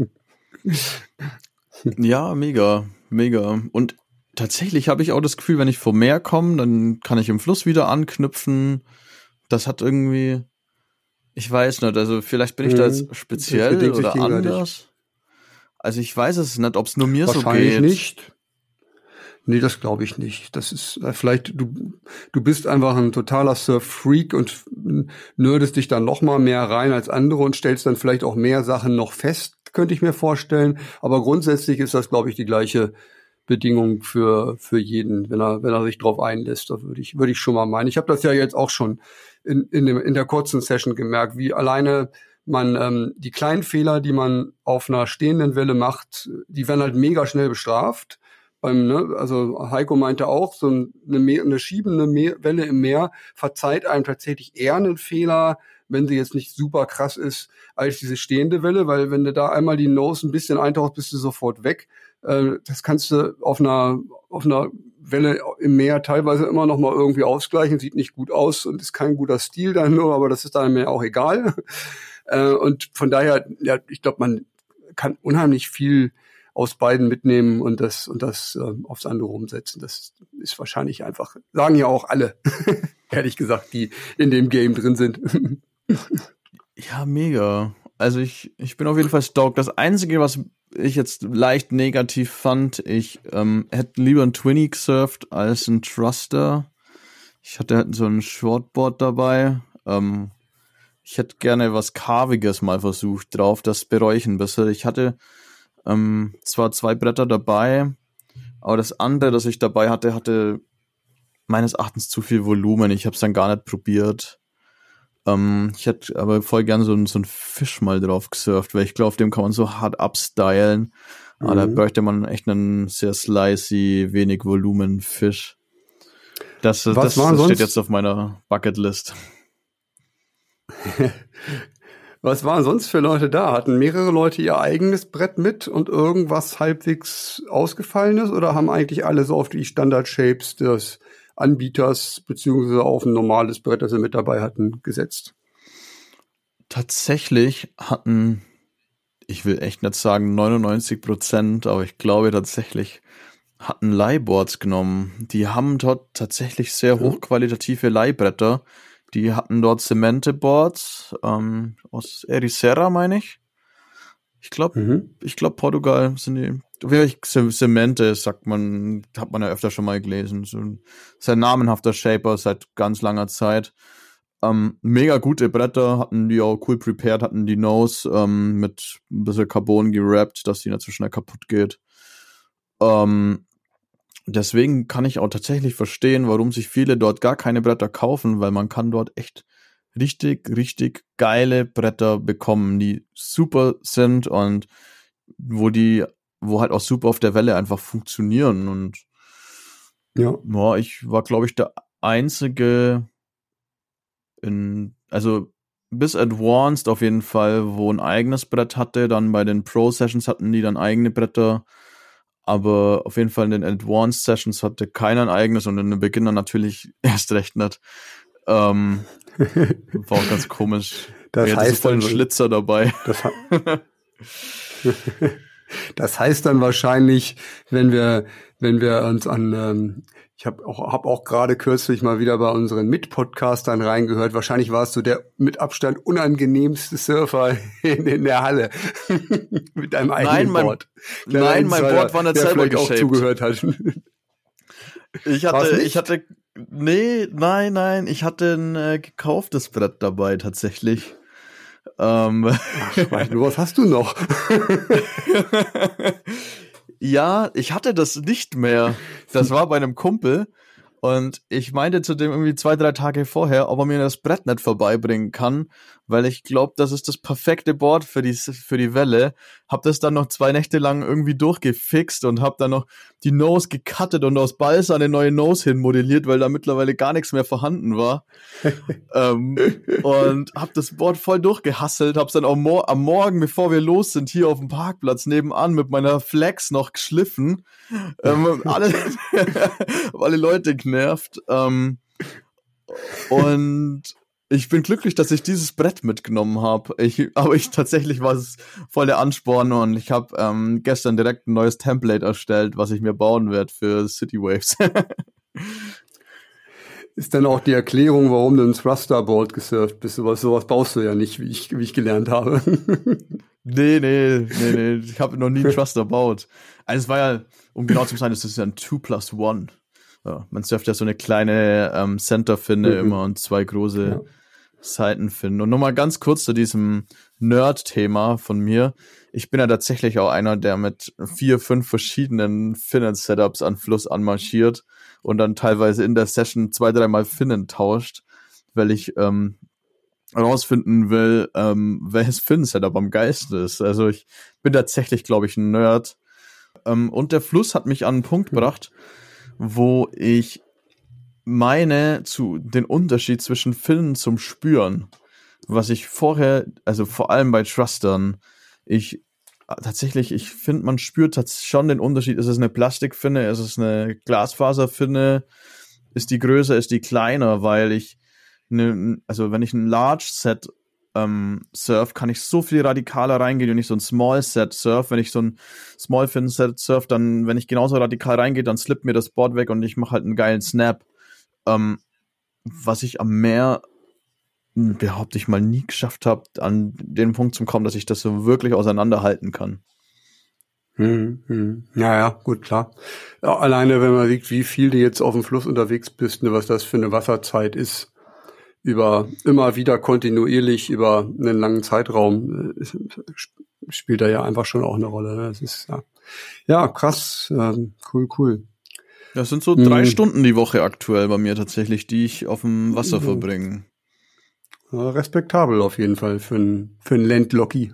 Ja, mega, mega. Und tatsächlich habe ich auch das Gefühl, wenn ich vom Meer komme, dann kann ich im Fluss wieder anknüpfen. Das hat irgendwie, ich weiß nicht, also vielleicht bin ich da jetzt speziell oder anders. Also ich weiß es nicht, ob es nur mir so geht. Wahrscheinlich nicht. Nee, das glaube ich nicht. Das ist äh, vielleicht, du du bist einfach ein totaler Surf-Freak und nerdest dich dann noch mal mehr rein als andere und stellst dann vielleicht auch mehr Sachen noch fest, könnte ich mir vorstellen. Aber grundsätzlich ist das, glaube ich, die gleiche Bedingung für für jeden, wenn er wenn er sich drauf einlässt. Da würde ich würde ich schon mal meinen. Ich habe das ja jetzt auch schon in in dem in der kurzen Session gemerkt, wie alleine man ähm, die kleinen Fehler, die man auf einer stehenden Welle macht, die werden halt mega schnell bestraft. Beim, ne, also Heiko meinte auch, so eine, Meer, eine schiebende Meer, Welle im Meer verzeiht einem tatsächlich eher einen Fehler, wenn sie jetzt nicht super krass ist, als diese stehende Welle, weil wenn du da einmal die Nose ein bisschen eintauchst, bist du sofort weg. Äh, das kannst du auf einer auf einer Welle im Meer teilweise immer noch mal irgendwie ausgleichen, sieht nicht gut aus und ist kein guter Stil dann nur, aber das ist dann mir auch egal. Äh, und von daher, ja, ich glaube, man kann unheimlich viel aus beiden mitnehmen und das und das äh, aufs andere umsetzen. Das ist wahrscheinlich einfach, sagen ja auch alle, ehrlich gesagt, die in dem Game drin sind. Ja, mega. Also ich ich bin auf jeden Fall stoked. Das Einzige, was ich jetzt leicht negativ fand, ich ähm, hätte lieber ein Twinny gesurft als ein Thruster. Ich hatte halt so ein Shortboard dabei. Ähm, ich hätte gerne was Carviges mal versucht drauf, das bereue ich ein bisschen. Ich hatte ähm, zwar zwei Bretter dabei, aber das andere, das ich dabei hatte, hatte meines Erachtens zu viel Volumen. Ich habe es dann gar nicht probiert. Ähm, ich hätte aber voll gern so, ein- so einen Fisch mal drauf gesurft, weil ich glaube, auf dem kann man so hart upstylen. Aber da Mhm. bräuchte man echt einen sehr slicey, wenig Volumen Fisch. Das, das, Was waren das steht jetzt sonst, auf meiner Bucketlist. was waren sonst für Leute da? Hatten mehrere Leute ihr eigenes Brett mit und irgendwas halbwegs Ausgefallenes oder haben eigentlich alle so auf die Standard-Shapes des Anbieters beziehungsweise auf ein normales Brett, das sie mit dabei hatten, gesetzt? Tatsächlich hatten, ich will echt nicht sagen neunundneunzig Prozent, aber ich glaube tatsächlich hatten Leihboards genommen. Die haben dort tatsächlich sehr Ja. hochqualitative Leihbretter. Die hatten dort Cemente-Boards ähm, aus Ericeira, meine ich. Ich glaube, Mhm. ich glaube Portugal sind die. Wirklich Ce- Cemente, sagt man, hat man ja öfter schon mal gelesen. So ein sehr namenhafter Shaper seit ganz langer Zeit. Ähm, mega gute Bretter, hatten die auch cool prepared, hatten die Nose ähm, mit ein bisschen Carbon gerappt, dass die nicht so schnell kaputt geht. Ähm, deswegen kann ich auch tatsächlich verstehen, warum sich viele dort gar keine Bretter kaufen, weil man kann dort echt richtig, richtig geile Bretter bekommen, die super sind und wo die, wo halt auch super auf der Welle einfach funktionieren. Und Ja. ja, ich war, glaube ich, der einzige in, also bis Advanced auf jeden Fall, wo ein eigenes Brett hatte. Dann bei den Pro-Sessions hatten die dann eigene Bretter. Aber auf jeden Fall in den Advanced Sessions hatte keiner ein eigenes und in den Beginner natürlich erst recht nicht. Ähm, war auch ganz komisch. Ich Das hatte so heißt voll einen dann, Schlitzer dabei. das, das heißt dann wahrscheinlich, wenn wir, wenn wir uns an, ähm, ich habe auch, hab auch gerade kürzlich mal wieder bei unseren Mit-Podcastern reingehört. Wahrscheinlich warst du der mit Abstand unangenehmste Surfer in, in der Halle mit deinem Nein, eigenen mein, Board. Kleiner nein, mein Insider, Board war nicht der selber vielleicht auch geshaped. zugehört hat. Ich War's hatte, ich nicht? hatte, nee, nein, nein, ich hatte ein äh, gekauftes Brett dabei tatsächlich. Ähm, Ach, weißt du, was hast du noch? ja, ich hatte das nicht mehr. Das war bei einem Kumpel und ich meinte zu dem irgendwie zwei, drei Tage vorher, ob er mir das Brett nicht vorbeibringen kann, weil ich glaube, das ist das perfekte Board für die, für die Welle. Hab das dann noch zwei Nächte lang irgendwie durchgefixt und hab dann noch die Nose gecuttet und aus Balsa eine neue Nose hinmodelliert, weil da mittlerweile gar nichts mehr vorhanden war. ähm, und hab das Board voll durchgehasselt, hab's dann auch mor- am Morgen, bevor wir los sind, hier auf dem Parkplatz nebenan mit meiner Flex noch geschliffen. Ähm, alle, hab alle Leute genervt. Ähm, und ich bin glücklich, dass ich dieses Brett mitgenommen habe. Ich, aber ich tatsächlich war es voll der Ansporn und ich habe ähm, gestern direkt ein neues Template erstellt, was ich mir bauen werde für City Waves. Ist dann auch die Erklärung, warum du ein Thrusterboard gesurft bist. Sowas, sowas baust du ja nicht, wie ich, wie ich gelernt habe. Nee, nee, nee, nee. Ich habe noch nie einen Thruster gebaut. Also es war ja, um genau zu sein, es ist ja ein two plus one. Ja, man surft ja so eine kleine ähm, Center-Finne immer und zwei große Ja. Seitenfinnen. Und nochmal ganz kurz zu diesem Nerd-Thema von mir. Ich bin ja tatsächlich auch einer, der mit vier, fünf verschiedenen Finnen-Setups an Fluss anmarschiert und dann teilweise in der Session zwei, dreimal Finnen tauscht, weil ich ähm, herausfinden will, ähm, welches Fin-Setup am geilsten ist. Also ich bin tatsächlich, glaube ich, ein Nerd. Ähm, und der Fluss hat mich an einen Punkt gebracht, wo ich meine, zu den Unterschied zwischen Finnen zum Spüren, was ich vorher, also vor allem bei Thrustern, ich tatsächlich, ich finde, man spürt schon den Unterschied. Ist es eine Plastikfinne, ist es eine Glasfaserfinne, ist die größer, ist die kleiner, weil ich ne, also wenn ich ein Large Set ähm, surf, kann ich so viel radikaler reingehen, wenn ich so ein Small Set surf. Wenn ich so ein Small Fin Set surf, dann, wenn ich genauso radikal reingehe, dann slippt mir das Board weg und ich mache halt einen geilen Snap. Ähm, was ich am Meer, behaupte ich mal, nie geschafft habe, an den Punkt zu kommen, dass ich das so wirklich auseinanderhalten kann. Hm, hm. Ja, ja, gut, klar. Ja, alleine, wenn man sieht, wie viel du jetzt auf dem Fluss unterwegs bist, ne, was das für eine Wasserzeit ist, über immer wieder kontinuierlich über einen langen Zeitraum äh, spielt da ja einfach schon auch eine Rolle. Ne? Das ist ja, ja krass, ähm, cool, cool. Das sind so drei hm. Stunden die Woche aktuell bei mir tatsächlich, die ich auf dem Wasser mhm. verbringe. Ja, respektabel auf jeden Fall für ein für ein Landlocki.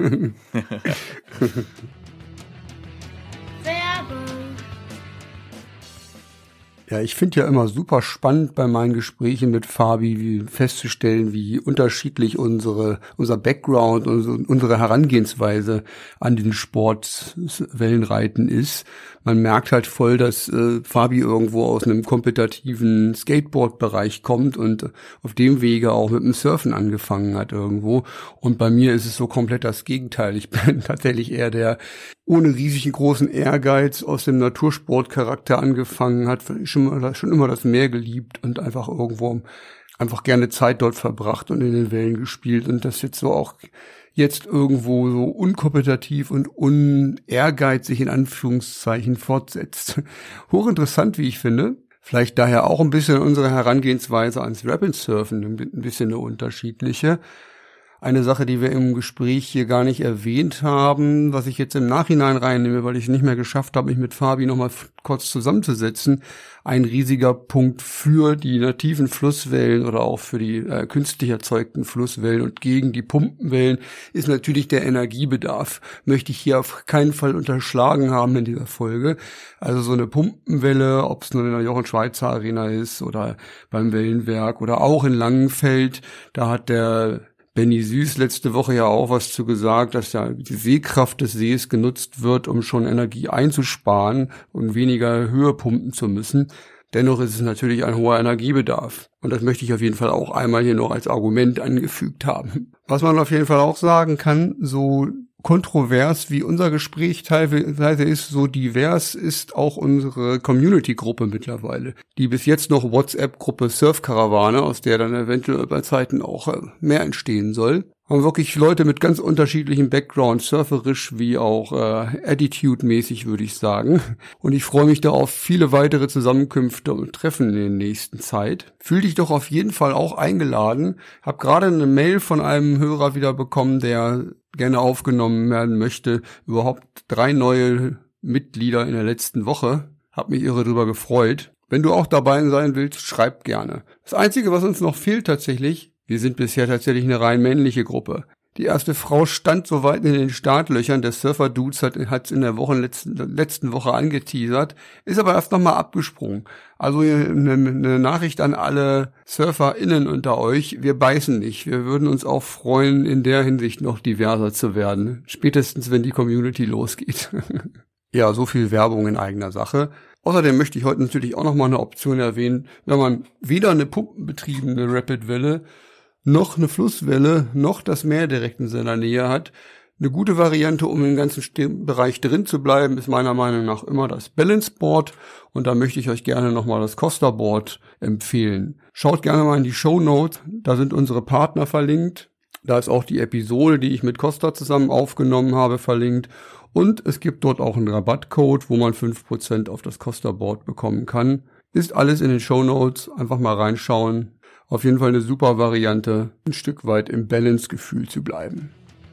Ja, ich finde ja immer super spannend bei meinen Gesprächen mit Fabi, wie festzustellen, wie unterschiedlich unsere unser Background, unsere, unsere Herangehensweise an den Sport Wellenreiten ist. Man merkt halt voll, dass äh, Fabi irgendwo aus einem kompetitiven Skateboard-Bereich kommt und auf dem Wege auch mit dem Surfen angefangen hat irgendwo. Und bei mir ist es so komplett das Gegenteil. Ich bin tatsächlich eher der ohne riesigen großen Ehrgeiz aus dem Natursportcharakter angefangen hat, schon, schon immer das Meer geliebt und einfach irgendwo einfach gerne Zeit dort verbracht und in den Wellen gespielt und das jetzt so auch jetzt irgendwo so unkompetitiv und unehrgeizig in Anführungszeichen fortsetzt. Hochinteressant, wie ich finde. Vielleicht daher auch ein bisschen unsere Herangehensweise ans Rapid-Surfen, ein bisschen eine unterschiedliche. Eine Sache, die wir im Gespräch hier gar nicht erwähnt haben, was ich jetzt im Nachhinein reinnehme, weil ich es nicht mehr geschafft habe, mich mit Fabi nochmal f- kurz zusammenzusetzen. Ein riesiger Punkt für die nativen Flusswellen oder auch für die äh, künstlich erzeugten Flusswellen und gegen die Pumpenwellen ist natürlich der Energiebedarf. Möchte ich hier auf keinen Fall unterschlagen haben in dieser Folge. Also so eine Pumpenwelle, ob es nur in der Jochen Schweizer Arena ist oder beim Wellenwerk oder auch in Langenfeld, da hat der Benny Süß letzte Woche ja auch was zu gesagt, dass ja die Sehkraft des Sees genutzt wird, um schon Energie einzusparen und weniger Höhe pumpen zu müssen. Dennoch ist es natürlich ein hoher Energiebedarf. Und das möchte ich auf jeden Fall auch einmal hier noch als Argument angefügt haben. Was man auf jeden Fall auch sagen kann, so kontrovers wie unser Gespräch teilweise ist, so divers ist auch unsere Community-Gruppe mittlerweile. Die bis jetzt noch WhatsApp-Gruppe Surfkarawane, aus der dann eventuell bei Zeiten auch mehr entstehen soll. Haben wirklich Leute mit ganz unterschiedlichem Background, surferisch wie auch äh, Attitude-mäßig, würde ich sagen. Und ich freue mich da auf viele weitere Zusammenkünfte und Treffen in der nächsten Zeit. Fühl dich doch auf jeden Fall auch eingeladen. Hab gerade eine Mail von einem Hörer wieder bekommen, der gerne aufgenommen werden möchte. Überhaupt drei neue Mitglieder in der letzten Woche. Hab mich irre drüber gefreut. Wenn du auch dabei sein willst, schreib gerne. Das Einzige, was uns noch fehlt tatsächlich, wir sind bisher tatsächlich eine rein männliche Gruppe. Die erste Frau stand so weit in den Startlöchern, der Surfer-Dudes hat es in der Woche, letzten, letzten Woche angeteasert, ist aber erst nochmal abgesprungen. Also eine, eine Nachricht an alle SurferInnen unter euch, wir beißen nicht. Wir würden uns auch freuen, in der Hinsicht noch diverser zu werden. Spätestens, wenn die Community losgeht. Ja, so viel Werbung in eigener Sache. Außerdem möchte ich heute natürlich auch nochmal eine Option erwähnen, wenn man weder eine pumpenbetriebene Rapid-Welle noch eine Flusswelle, noch das Meer direkt in seiner Nähe hat. Eine gute Variante, um im ganzen Bereich drin zu bleiben, ist meiner Meinung nach immer das Balance Board. Und da möchte ich euch gerne nochmal das Costa Board empfehlen. Schaut gerne mal in die Shownotes, da sind unsere Partner verlinkt. Da ist auch die Episode, die ich mit Costa zusammen aufgenommen habe, verlinkt. Und es gibt dort auch einen Rabattcode, wo man fünf Prozent auf das Costa Board bekommen kann. Ist alles in den Shownotes, einfach mal reinschauen. Auf jeden Fall eine super Variante, ein Stück weit im Balance-Gefühl zu bleiben.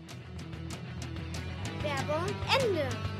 Werbung Ende.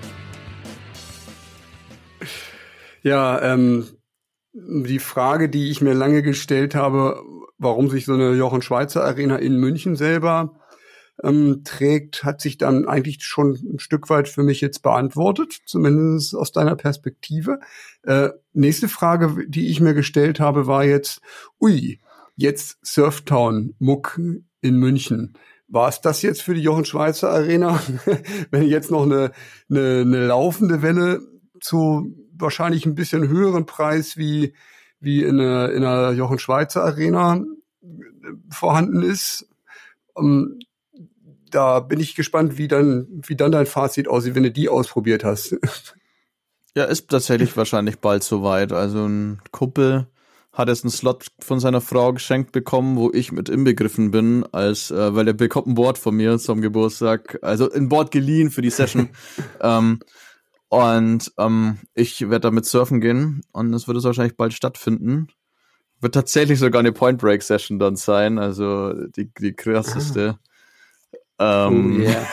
Ja, ähm, die Frage, die ich mir lange gestellt habe, warum sich so eine Jochen Schweizer Arena in München selber ähm, trägt, hat sich dann eigentlich schon ein Stück weit für mich jetzt beantwortet, zumindest aus deiner Perspektive. Äh, nächste Frage, die ich mir gestellt habe, war jetzt, ui, jetzt Surftown Muck in München. War es das jetzt für die Jochen Schweizer Arena? Wenn jetzt noch eine, eine, eine laufende Welle zu wahrscheinlich ein bisschen höheren Preis wie, wie in einer, in einer Jochen Schweizer Arena vorhanden ist. Um, da bin ich gespannt, wie dann, wie dann dein Fazit aussieht, wenn du die ausprobiert hast. Ja, ist tatsächlich wahrscheinlich bald soweit. Also ein Kumpel hat jetzt einen Slot von seiner Frau geschenkt bekommen, wo ich mit inbegriffen bin, als äh, weil er bekommt ein Board von mir zum Geburtstag, also ein Board geliehen für die Session. ähm, und ähm, ich werde damit surfen gehen und es wird es wahrscheinlich bald stattfinden. Wird tatsächlich sogar eine Point Break Session dann sein, also die, die krasseste. Ah. Ähm, oh yeah.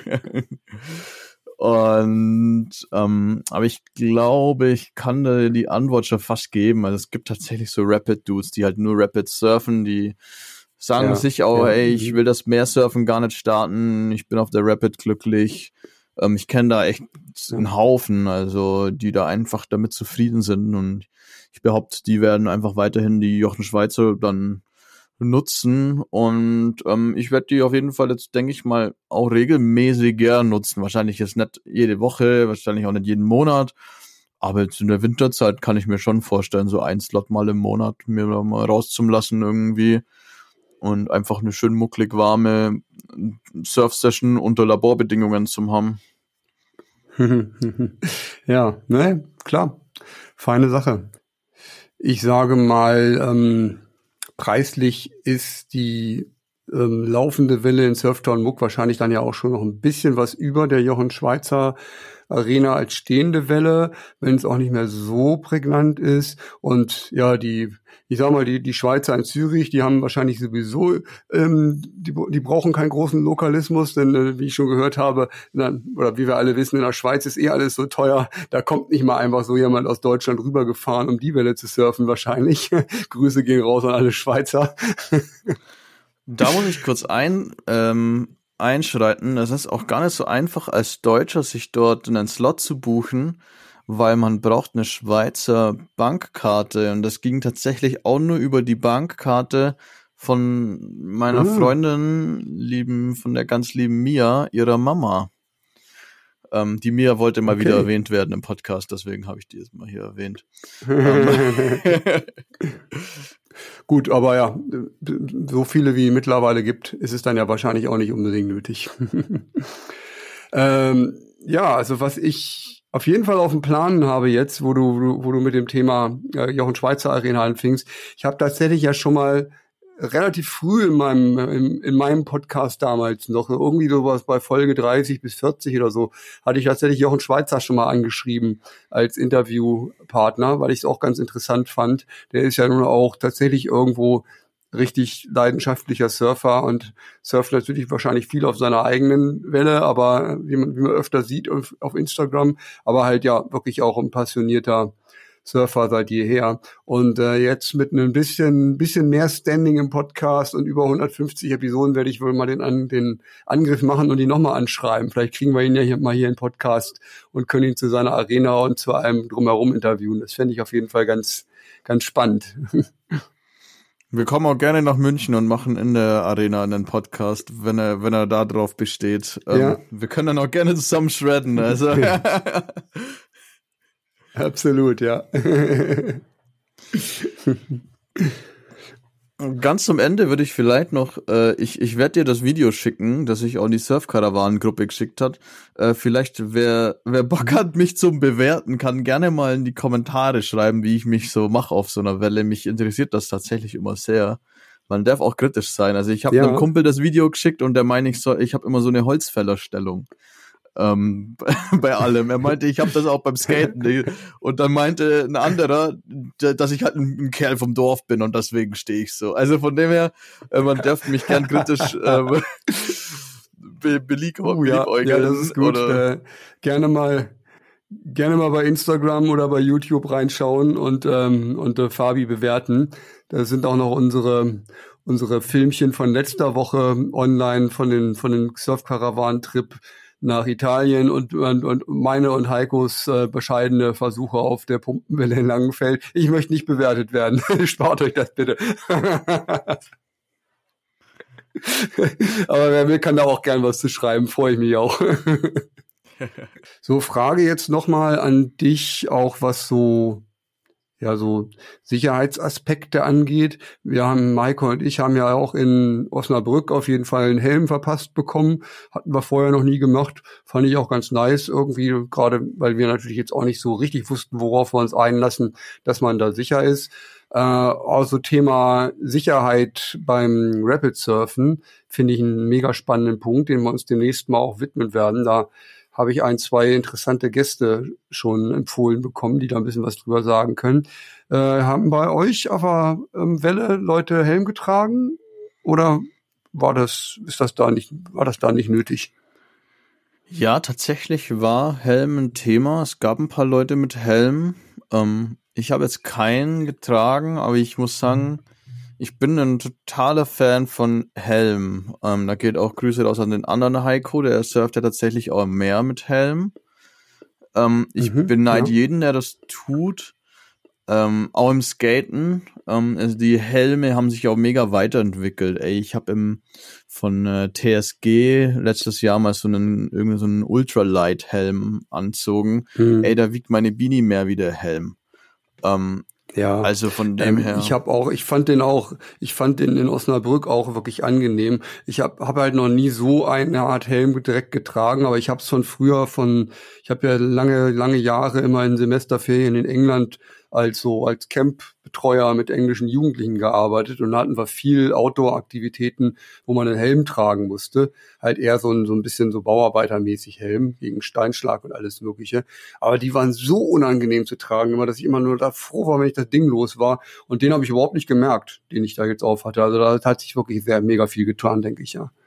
Und, ähm, aber ich glaube, ich kann da die Antwort schon fast geben. Also es gibt tatsächlich so Rapid-Dudes, die halt nur Rapid surfen, die sagen Ja, sich auch, ja. ey, ich will das Meersurfen gar nicht starten, ich bin auf der Rapid glücklich. Ähm, ich kenne da echt einen Haufen, also die da einfach damit zufrieden sind, und ich behaupte, die werden einfach weiterhin die Jochen Schweizer dann nutzen, und ähm, ich werde die auf jeden Fall jetzt, denke ich mal, auch regelmäßiger nutzen. Wahrscheinlich jetzt nicht jede Woche, wahrscheinlich auch nicht jeden Monat, aber jetzt in der Winterzeit kann ich mir schon vorstellen, so ein Slot mal im Monat mir mal rauszulassen irgendwie und einfach eine schön mucklig warme Surf-Session unter Laborbedingungen zu haben. Ja, ne, klar, feine Sache. Ich sage mal, ähm, preislich ist die ähm, laufende Welle in Surftown Muck wahrscheinlich dann ja auch schon noch ein bisschen was über der Jochen Schweizer Arena als stehende Welle, wenn es auch nicht mehr so prägnant ist. Und ja, die, ich sag mal, die die Schweizer in Zürich, die haben wahrscheinlich sowieso, ähm, die, die brauchen keinen großen Lokalismus, denn äh, wie ich schon gehört habe, na, oder wie wir alle wissen, in der Schweiz ist eh alles so teuer, da kommt nicht mal einfach so jemand aus Deutschland rübergefahren, um die Welle zu surfen wahrscheinlich. Grüße gehen raus an alle Schweizer. Da muss ich kurz ein ähm, einschreiten. Es ist auch gar nicht so einfach als Deutscher, sich dort einen Slot zu buchen, weil man braucht eine Schweizer Bankkarte, und das ging tatsächlich auch nur über die Bankkarte von meiner Ah. Freundin, lieben, von der ganz lieben Mia, ihrer Mama. Ähm, die Mia wollte mal Okay. wieder erwähnt werden im Podcast, deswegen habe ich die jetzt mal hier erwähnt. ähm. Gut, aber ja, so viele wie es mittlerweile gibt, ist es dann ja wahrscheinlich auch nicht unbedingt nötig. ähm, ja, also was ich auf jeden Fall auf dem Plan habe jetzt, wo du, wo du mit dem Thema äh, Jochen Schweizer Arena anfingst, ich habe tatsächlich ja schon mal relativ früh in meinem in, in meinem Podcast damals noch, irgendwie sowas bei Folge dreißig bis vierzig oder so, hatte ich tatsächlich Jochen Schweizer schon mal angeschrieben als Interviewpartner, weil ich es auch ganz interessant fand. Der ist ja nun auch tatsächlich irgendwo richtig leidenschaftlicher Surfer und surft natürlich wahrscheinlich viel auf seiner eigenen Welle, aber wie man, wie man öfter sieht auf, auf Instagram, aber halt ja wirklich auch ein passionierter Surfer seit jeher. Und äh, jetzt mit einem bisschen bisschen mehr Standing im Podcast und über hundertfünfzig Episoden werde ich wohl mal den, an, den Angriff machen und ihn nochmal anschreiben. Vielleicht kriegen wir ihn ja hier, mal hier in den Podcast und können ihn zu seiner Arena und zu einem Drumherum interviewen. Das fände ich auf jeden Fall ganz, ganz spannend. Wir kommen auch gerne nach München und machen in der Arena einen Podcast, wenn er, wenn er da drauf besteht. Ähm, ja. Wir können dann auch gerne zusammen shredden. Also. Absolut, ja. Ganz zum Ende würde ich vielleicht noch, äh, ich, ich werde dir das Video schicken, das ich auch in die Surf-Karawanen-Gruppe geschickt hat. Äh, vielleicht, wer, wer Bock hat, mich zum Bewerten, kann gerne mal in die Kommentare schreiben, wie ich mich so mache auf so einer Welle. Mich interessiert das tatsächlich immer sehr. Man darf auch kritisch sein. Also ich habe Ja. einem Kumpel das Video geschickt und der meint, ich soll, ich habe immer so eine Holzfällerstellung. Ähm, bei allem. Er meinte, ich habe das auch beim Skaten. Und dann meinte ein anderer, dass ich halt ein, ein Kerl vom Dorf bin und deswegen stehe ich so. Also von dem her, man darf mich gern kritisch äh, be belieb oh, ja, ja, das ist gut. Äh, gerne mal gerne mal bei Instagram oder bei YouTube reinschauen und ähm, und äh, Fabi bewerten. Da sind auch noch unsere unsere Filmchen von letzter Woche online von den von den Surf-Karawan-Trip nach Italien und, und, und meine und Heikos äh, bescheidene Versuche auf der Pumpenwelle in Langenfeld. Ich möchte nicht bewertet werden. Spart euch das bitte. Aber wer will, kann da auch gern was zu schreiben. Freue ich mich auch. So, Frage jetzt nochmal an dich, auch was so ja so Sicherheitsaspekte angeht. Wir haben, Maike und ich haben ja auch in Osnabrück auf jeden Fall einen Helm verpasst bekommen. Hatten wir vorher noch nie gemacht. Fand ich auch ganz nice irgendwie, gerade weil wir natürlich jetzt auch nicht so richtig wussten, worauf wir uns einlassen, dass man da sicher ist. Äh, also Thema Sicherheit beim Rapid Surfen finde ich einen mega spannenden Punkt, den wir uns demnächst mal auch widmen werden. Da habe ich ein, zwei interessante Gäste schon empfohlen bekommen, die da ein bisschen was drüber sagen können. Äh, haben bei euch auf der ähm, Welle Leute Helm getragen oder war das, ist das da nicht, war das da nicht nötig? Ja, tatsächlich war Helm ein Thema. Es gab ein paar Leute mit Helm. Ähm, ich habe jetzt keinen getragen, aber ich muss sagen, ich bin ein totaler Fan von Helm. Ähm, da geht auch Grüße raus an den anderen Heiko, der surft ja tatsächlich auch mehr mit Helm. Ähm, ich Mhm, beneide ja. jeden, der das tut. Ähm, auch im Skaten. Ähm, also die Helme haben sich auch mega weiterentwickelt. Ey, ich habe im von äh, T S G letztes Jahr mal so einen irgendeinen so einen Ultralight-Helm anzogen. Mhm. Ey, da wiegt meine Beanie mehr wie der Helm. Ähm, Ja, also von dem ähm, ich her. habe auch, ich fand den auch, ich fand den in Osnabrück auch wirklich angenehm. Ich habe hab halt noch nie so eine Art Helm direkt getragen, aber ich habe es von früher von, ich habe ja lange, lange Jahre immer in Semesterferien in England als so als Campbetreuer mit englischen Jugendlichen gearbeitet und da hatten wir viel Outdoor-Aktivitäten, wo man einen Helm tragen musste. Halt eher so ein, so ein bisschen so bauarbeitermäßig Helm gegen Steinschlag und alles Mögliche. Aber die waren so unangenehm zu tragen, immer, dass ich immer nur da froh war, wenn ich das Ding los war. Und den habe ich überhaupt nicht gemerkt, den ich da jetzt auf hatte. Also da hat sich wirklich sehr mega viel getan, denke ich, ja.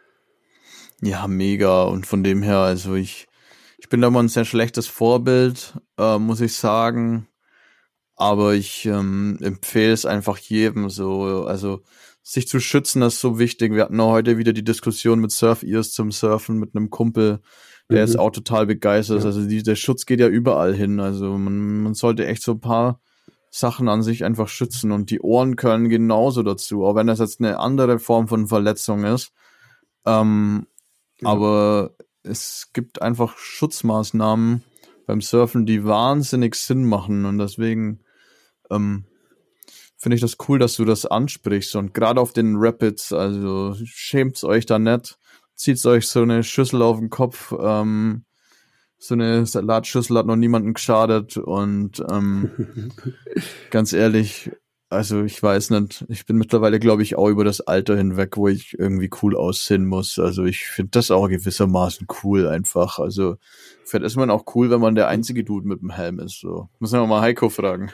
Ja, mega. Und von dem her, also ich, ich bin da mal ein sehr schlechtes Vorbild, äh, muss ich sagen. Aber ich ähm, empfehle es einfach jedem so. Also sich zu schützen ist so wichtig. Wir hatten auch heute wieder die Diskussion mit Surf-Ears zum Surfen mit einem Kumpel, der ist Mhm. auch total begeistert. Ja. Also die, der Schutz geht ja überall hin. Also man, man sollte echt so ein paar Sachen an sich einfach schützen. Und die Ohren gehören genauso dazu, auch wenn das jetzt eine andere Form von Verletzung ist. Ähm, Ja. aber es gibt einfach Schutzmaßnahmen beim Surfen, die wahnsinnig Sinn machen. Und deswegen ähm, finde ich das cool, dass du das ansprichst. Und gerade auf den Rapids, also schämt's euch da nicht. Zieht euch so eine Schüssel auf den Kopf. Ähm, so eine Salatschüssel hat noch niemanden geschadet. Und ähm, ganz ehrlich, also ich weiß nicht, ich bin mittlerweile, glaube ich, auch über das Alter hinweg, wo ich irgendwie cool aussehen muss. Also ich finde das auch gewissermaßen cool einfach. Also vielleicht ist man auch cool, wenn man der einzige Dude mit dem Helm ist. So. Müssen wir mal Heiko fragen.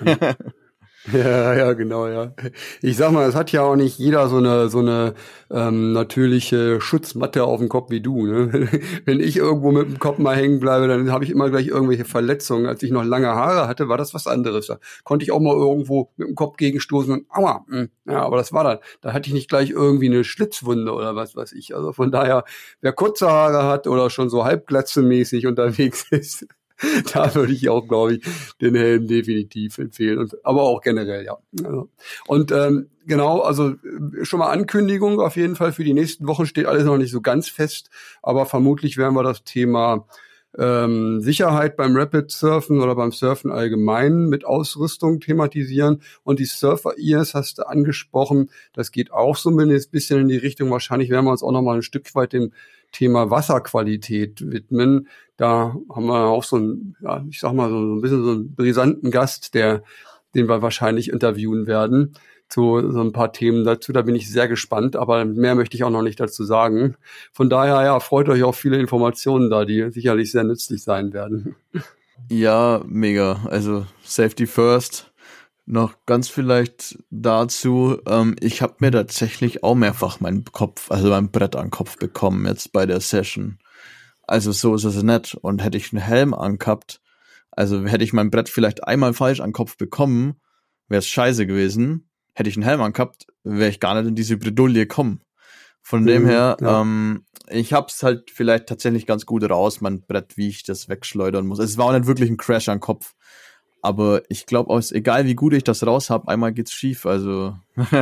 Ja, ja, genau, ja. Ich sag mal, es hat ja auch nicht jeder so eine so eine ähm, natürliche Schutzmatte auf dem Kopf wie du. Ne? Wenn ich irgendwo mit dem Kopf mal hängen bleibe, dann habe ich immer gleich irgendwelche Verletzungen. Als ich noch lange Haare hatte, war das was anderes. Da konnte ich auch mal irgendwo mit dem Kopf gegenstoßen und aua. Mh. Ja, aber das war dann. Da hatte ich nicht gleich irgendwie eine Schlitzwunde oder was weiß ich. Also von daher, wer kurze Haare hat oder schon so halbglatzenmäßig unterwegs ist, da würde ich auch, glaube ich, den Helm definitiv empfehlen. Und, aber auch generell, ja. Also, und ähm, genau, also äh, schon mal Ankündigung auf jeden Fall für die nächsten Wochen steht alles noch nicht so ganz fest, aber vermutlich werden wir das Thema ähm, Sicherheit beim Rapid Surfen oder beim Surfen allgemein mit Ausrüstung thematisieren. Und die Surfer-Ears hast du angesprochen, das geht auch so ein bisschen in die Richtung. Wahrscheinlich werden wir uns auch noch mal ein Stück weit dem Thema Wasserqualität widmen. Da haben wir auch so ein, ja, ich sag mal, so ein bisschen so einen brisanten Gast, der, den wir wahrscheinlich interviewen werden, zu so ein paar Themen dazu. Da bin ich sehr gespannt, aber mehr möchte ich auch noch nicht dazu sagen. Von daher, ja, freut euch auf viele Informationen da, die sicherlich sehr nützlich sein werden. Ja, mega. Also Safety First. Noch ganz vielleicht dazu, ähm, ich habe mir tatsächlich auch mehrfach meinen Kopf, also mein Brett an den Kopf bekommen jetzt bei der Session. Also so ist es nicht. Und hätte ich einen Helm angehabt, also hätte ich mein Brett vielleicht einmal falsch an den Kopf bekommen, wäre es scheiße gewesen. Hätte ich einen Helm angehabt, wäre ich gar nicht in diese Bredouille gekommen. Von Mhm, dem her, ja. ähm, ich hab's halt vielleicht tatsächlich ganz gut raus, mein Brett, wie ich das wegschleudern muss. Es war auch nicht wirklich ein Crash an den Kopf. Aber ich glaube, auch egal wie gut ich das raus habe, einmal geht's schief. Also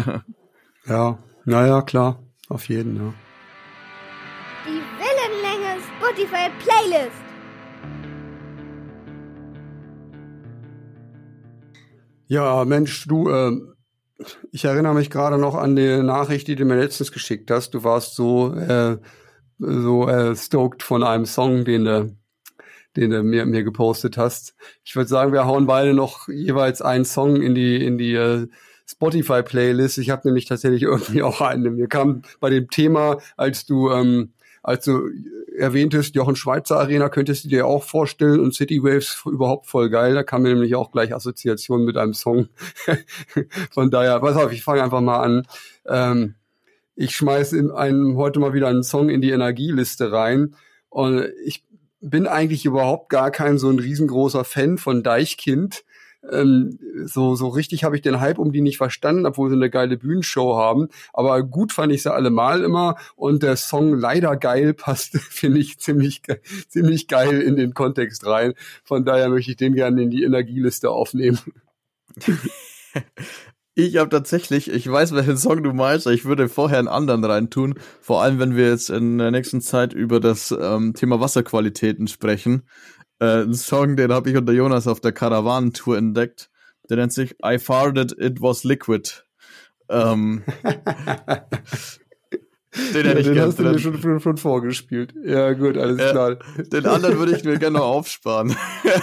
Ja, naja, klar, auf jeden, ja. Die Wellenlänge Spotify Playlist. Ja, Mensch, du, äh, ich erinnere mich gerade noch an die Nachricht, die du mir letztens geschickt hast. Du warst so, äh, so äh, stoked von einem Song, den du, den du mir, mir gepostet hast. Ich würde sagen, wir hauen beide noch jeweils einen Song in die, in die äh, Spotify-Playlist. Ich habe nämlich tatsächlich irgendwie auch einen. Mir kam bei dem Thema, als du ähm, als du erwähntest, Jochen Schweizer Arena könntest du dir auch vorstellen und City Waves überhaupt voll geil. Da kam mir nämlich auch gleich Assoziation mit einem Song. Von daher, pass auf, ich fange einfach mal an. Ähm, ich schmeiß in einem, heute mal wieder einen Song in die Energieliste rein und ich bin eigentlich überhaupt gar kein so ein riesengroßer Fan von Deichkind. Ähm, so so richtig habe ich den Hype um die nicht verstanden, obwohl sie eine geile Bühnenshow haben. Aber gut fand ich sie allemal immer. Und der Song Leider geil passt, finde ich, ziemlich ziemlich geil in den Kontext rein. Von daher möchte ich den gerne in die Energieliste aufnehmen. Ich habe tatsächlich, ich weiß, welchen Song du meinst, ich würde vorher einen anderen reintun. Vor allem, wenn wir jetzt in der nächsten Zeit über das ähm, Thema Wasserqualitäten sprechen. Äh, ein Song, den habe ich unter Jonas auf der Karawanentour entdeckt. Der nennt sich I Farted, It Was Liquid. Ähm, den hätte ich den gern hast du drin. mir schon, schon, schon vorgespielt. Ja gut, alles äh, klar. Den anderen würde ich mir gerne noch aufsparen.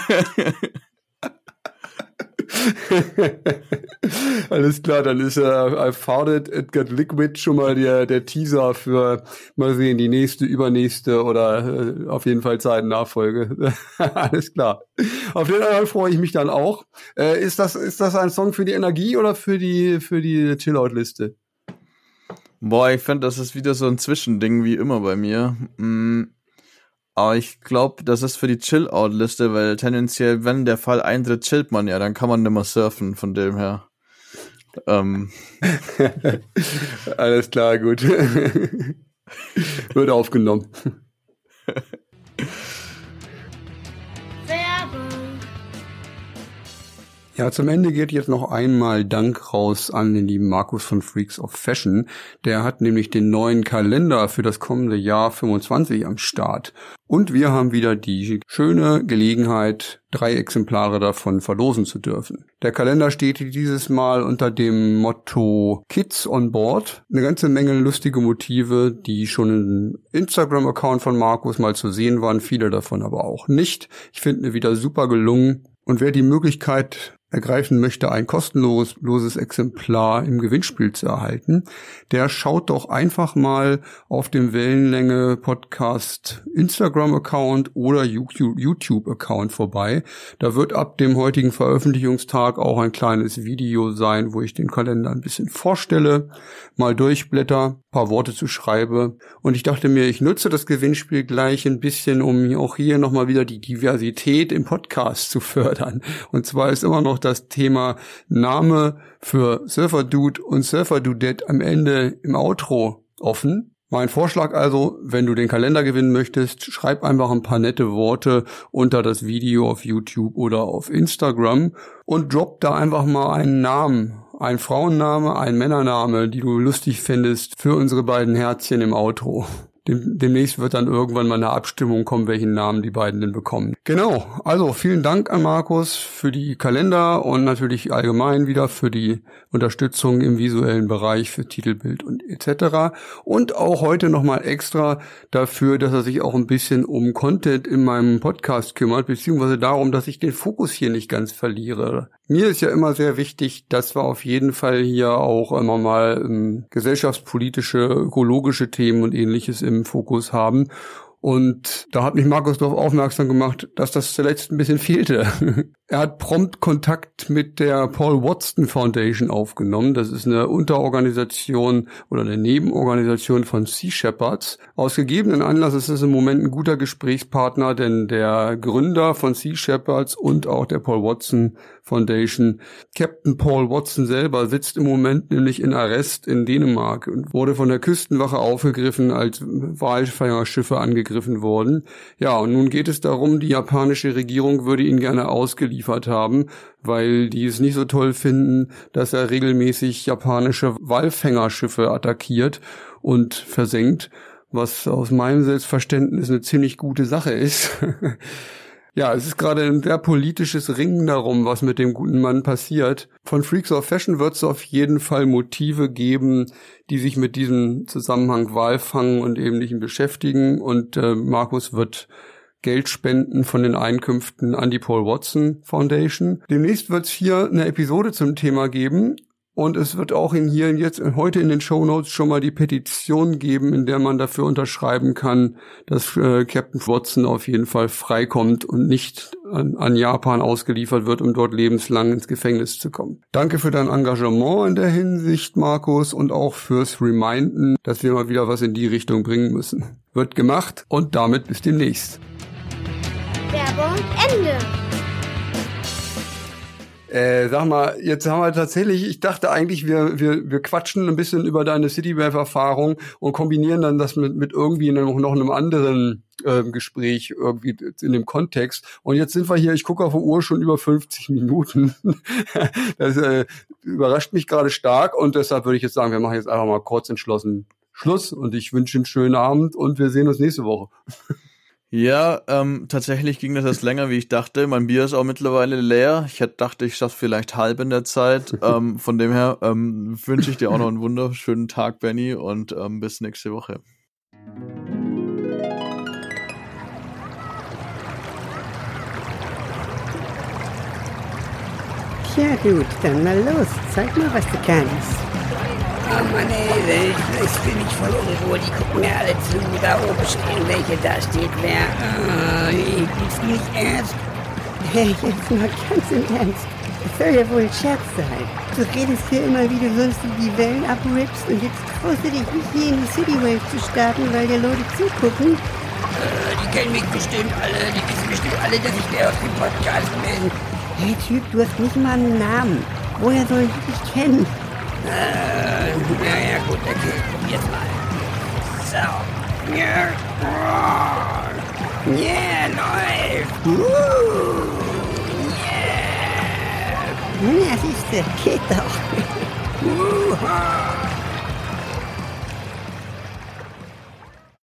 Alles klar, dann ist uh, I Farted, It Got Liquid schon mal der, der Teaser für, mal sehen, die nächste, übernächste oder äh, auf jeden Fall Zeitennachfolge. Alles klar. Auf den anderen freue ich mich dann auch. Äh, ist das, ist das ein Song für die Energie oder für die, für die Chill-Out-Liste? Boah, ich finde, das ist wieder so ein Zwischending wie immer bei mir. Mm. Aber ich glaube, das ist für die Chill-Out-Liste, weil tendenziell, wenn der Fall eintritt, chillt man ja, dann kann man nimmer surfen, von dem her. Ähm. Alles klar, gut. Wird aufgenommen. Ja, zum Ende geht jetzt noch einmal Dank raus an den lieben Markus von Freaks of Fashion. Der hat nämlich den neuen Kalender für das kommende Jahr fünfundzwanzig am Start. Und wir haben wieder die schöne Gelegenheit, drei Exemplare davon verlosen zu dürfen. Der Kalender steht dieses Mal unter dem Motto Kids on Board. Eine ganze Menge lustige Motive, die schon im Instagram-Account von Markus mal zu sehen waren, viele davon aber auch nicht. Ich finde mir wieder super gelungen. Und wer die Möglichkeit ergreifen möchte, ein kostenloses loses Exemplar im Gewinnspiel zu erhalten, der schaut doch einfach mal auf dem Wellenlänge Podcast Instagram-Account oder YouTube-Account vorbei. Da wird ab dem heutigen Veröffentlichungstag auch ein kleines Video sein, wo ich den Kalender ein bisschen vorstelle, mal durchblätter, paar Worte zu schreibe. Und ich dachte mir, ich nutze das Gewinnspiel gleich ein bisschen, um auch hier nochmal wieder die Diversität im Podcast zu fördern. Und zwar ist immer noch das Thema Name für Surfer Dude und Surfer Dudette am Ende im Outro offen. Mein Vorschlag also, wenn du den Kalender gewinnen möchtest, schreib einfach ein paar nette Worte unter das Video auf YouTube oder auf Instagram und drop da einfach mal einen Namen, ein Frauenname, ein Männername, die du lustig findest für unsere beiden Herzchen im Outro. Dem, demnächst wird dann irgendwann mal eine Abstimmung kommen, welchen Namen die beiden denn bekommen. Genau, also vielen Dank an Markus für die Kalender und natürlich allgemein wieder für die Unterstützung im visuellen Bereich für Titelbild und et cetera. Und auch heute nochmal extra dafür, dass er sich auch ein bisschen um Content in meinem Podcast kümmert, beziehungsweise darum, dass ich den Fokus hier nicht ganz verliere. Mir ist ja immer sehr wichtig, dass wir auf jeden Fall hier auch immer mal ähm, gesellschaftspolitische, ökologische Themen und Ähnliches im Fokus haben. Und da hat mich Markus darauf aufmerksam gemacht, dass das zuletzt ein bisschen fehlte. Er hat prompt Kontakt mit der Paul Watson Foundation aufgenommen. Das ist eine Unterorganisation oder eine Nebenorganisation von Sea Shepherds. Aus gegebenen Anlass ist es im Moment ein guter Gesprächspartner, denn der Gründer von Sea Shepherds und auch der Paul Watson Foundation, Captain Paul Watson selber, sitzt im Moment nämlich in Arrest in Dänemark und wurde von der Küstenwache aufgegriffen, als Walfängerschiffe angegriffen wurden. Ja, und nun geht es darum, die japanische Regierung würde ihn gerne ausgeliefert haben, weil die es nicht so toll finden, dass er regelmäßig japanische Walfängerschiffe attackiert und versenkt, was aus meinem Selbstverständnis eine ziemlich gute Sache ist. Ja, es ist gerade ein sehr politisches Ringen darum, was mit dem guten Mann passiert. Von Freaks of Fashion wird es auf jeden Fall Motive geben, die sich mit diesem Zusammenhang Walfang und Ähnlichem beschäftigen. Und äh, Markus wird Geld spenden von den Einkünften an die Paul Watson Foundation. Demnächst wird es hier eine Episode zum Thema geben. Und es wird auch in hier jetzt heute in den Shownotes schon mal die Petition geben, in der man dafür unterschreiben kann, dass äh, Captain Watson auf jeden Fall freikommt und nicht an, an Japan ausgeliefert wird, um dort lebenslang ins Gefängnis zu kommen. Danke für dein Engagement in der Hinsicht, Markus, und auch fürs Reminden, dass wir mal wieder was in die Richtung bringen müssen. Wird gemacht und damit bis demnächst. Werbung Ende. Äh, sag mal, jetzt haben wir tatsächlich, ich dachte eigentlich, wir wir wir quatschen ein bisschen über deine Citywave-Erfahrung und kombinieren dann das mit mit irgendwie noch, noch einem anderen äh, Gespräch irgendwie in dem Kontext. Und jetzt sind wir hier, ich gucke auf die Uhr, schon über fünfzig Minuten. Das äh, überrascht mich gerade stark und deshalb würde ich jetzt sagen, wir machen jetzt einfach mal kurz entschlossen Schluss und ich wünsche einen schönen Abend und wir sehen uns nächste Woche. Ja, ähm, tatsächlich ging das jetzt länger, wie ich dachte. Mein Bier ist auch mittlerweile leer. Ich hätte dachte, ich schaffe vielleicht halb in der Zeit. ähm, von dem her ähm, wünsche ich dir auch noch einen wunderschönen Tag, Benny, und ähm, bis nächste Woche. Tja gut, dann mal los. Zeig mal, was du kannst. Oh Mann, ey, ich, ich bin nicht voll unruhe. Die gucken mir alle zu. Da oben stehen welche, da steht wer. Oh, geht's nicht ernst? Hey, jetzt mal ganz im Ernst. Das soll ja wohl ein Scherz sein. Du redest hier immer, wie du sonst die Wellen abrippst und jetzt traust du dich nicht hier in die Citywave zu starten, weil dir Leute zugucken. Äh, die kennen mich bestimmt alle. Die wissen bestimmt alle, dass ich der aus dem Podcast bin. Hey Typ, du hast nicht mal einen Namen. Woher soll ich dich kennen? Äh, naja, gut, okay, probier's mal. So. Ja, oh. Yeah, läuft. Uh. Yeah. Ja, siehste, geht doch. Uh-ha.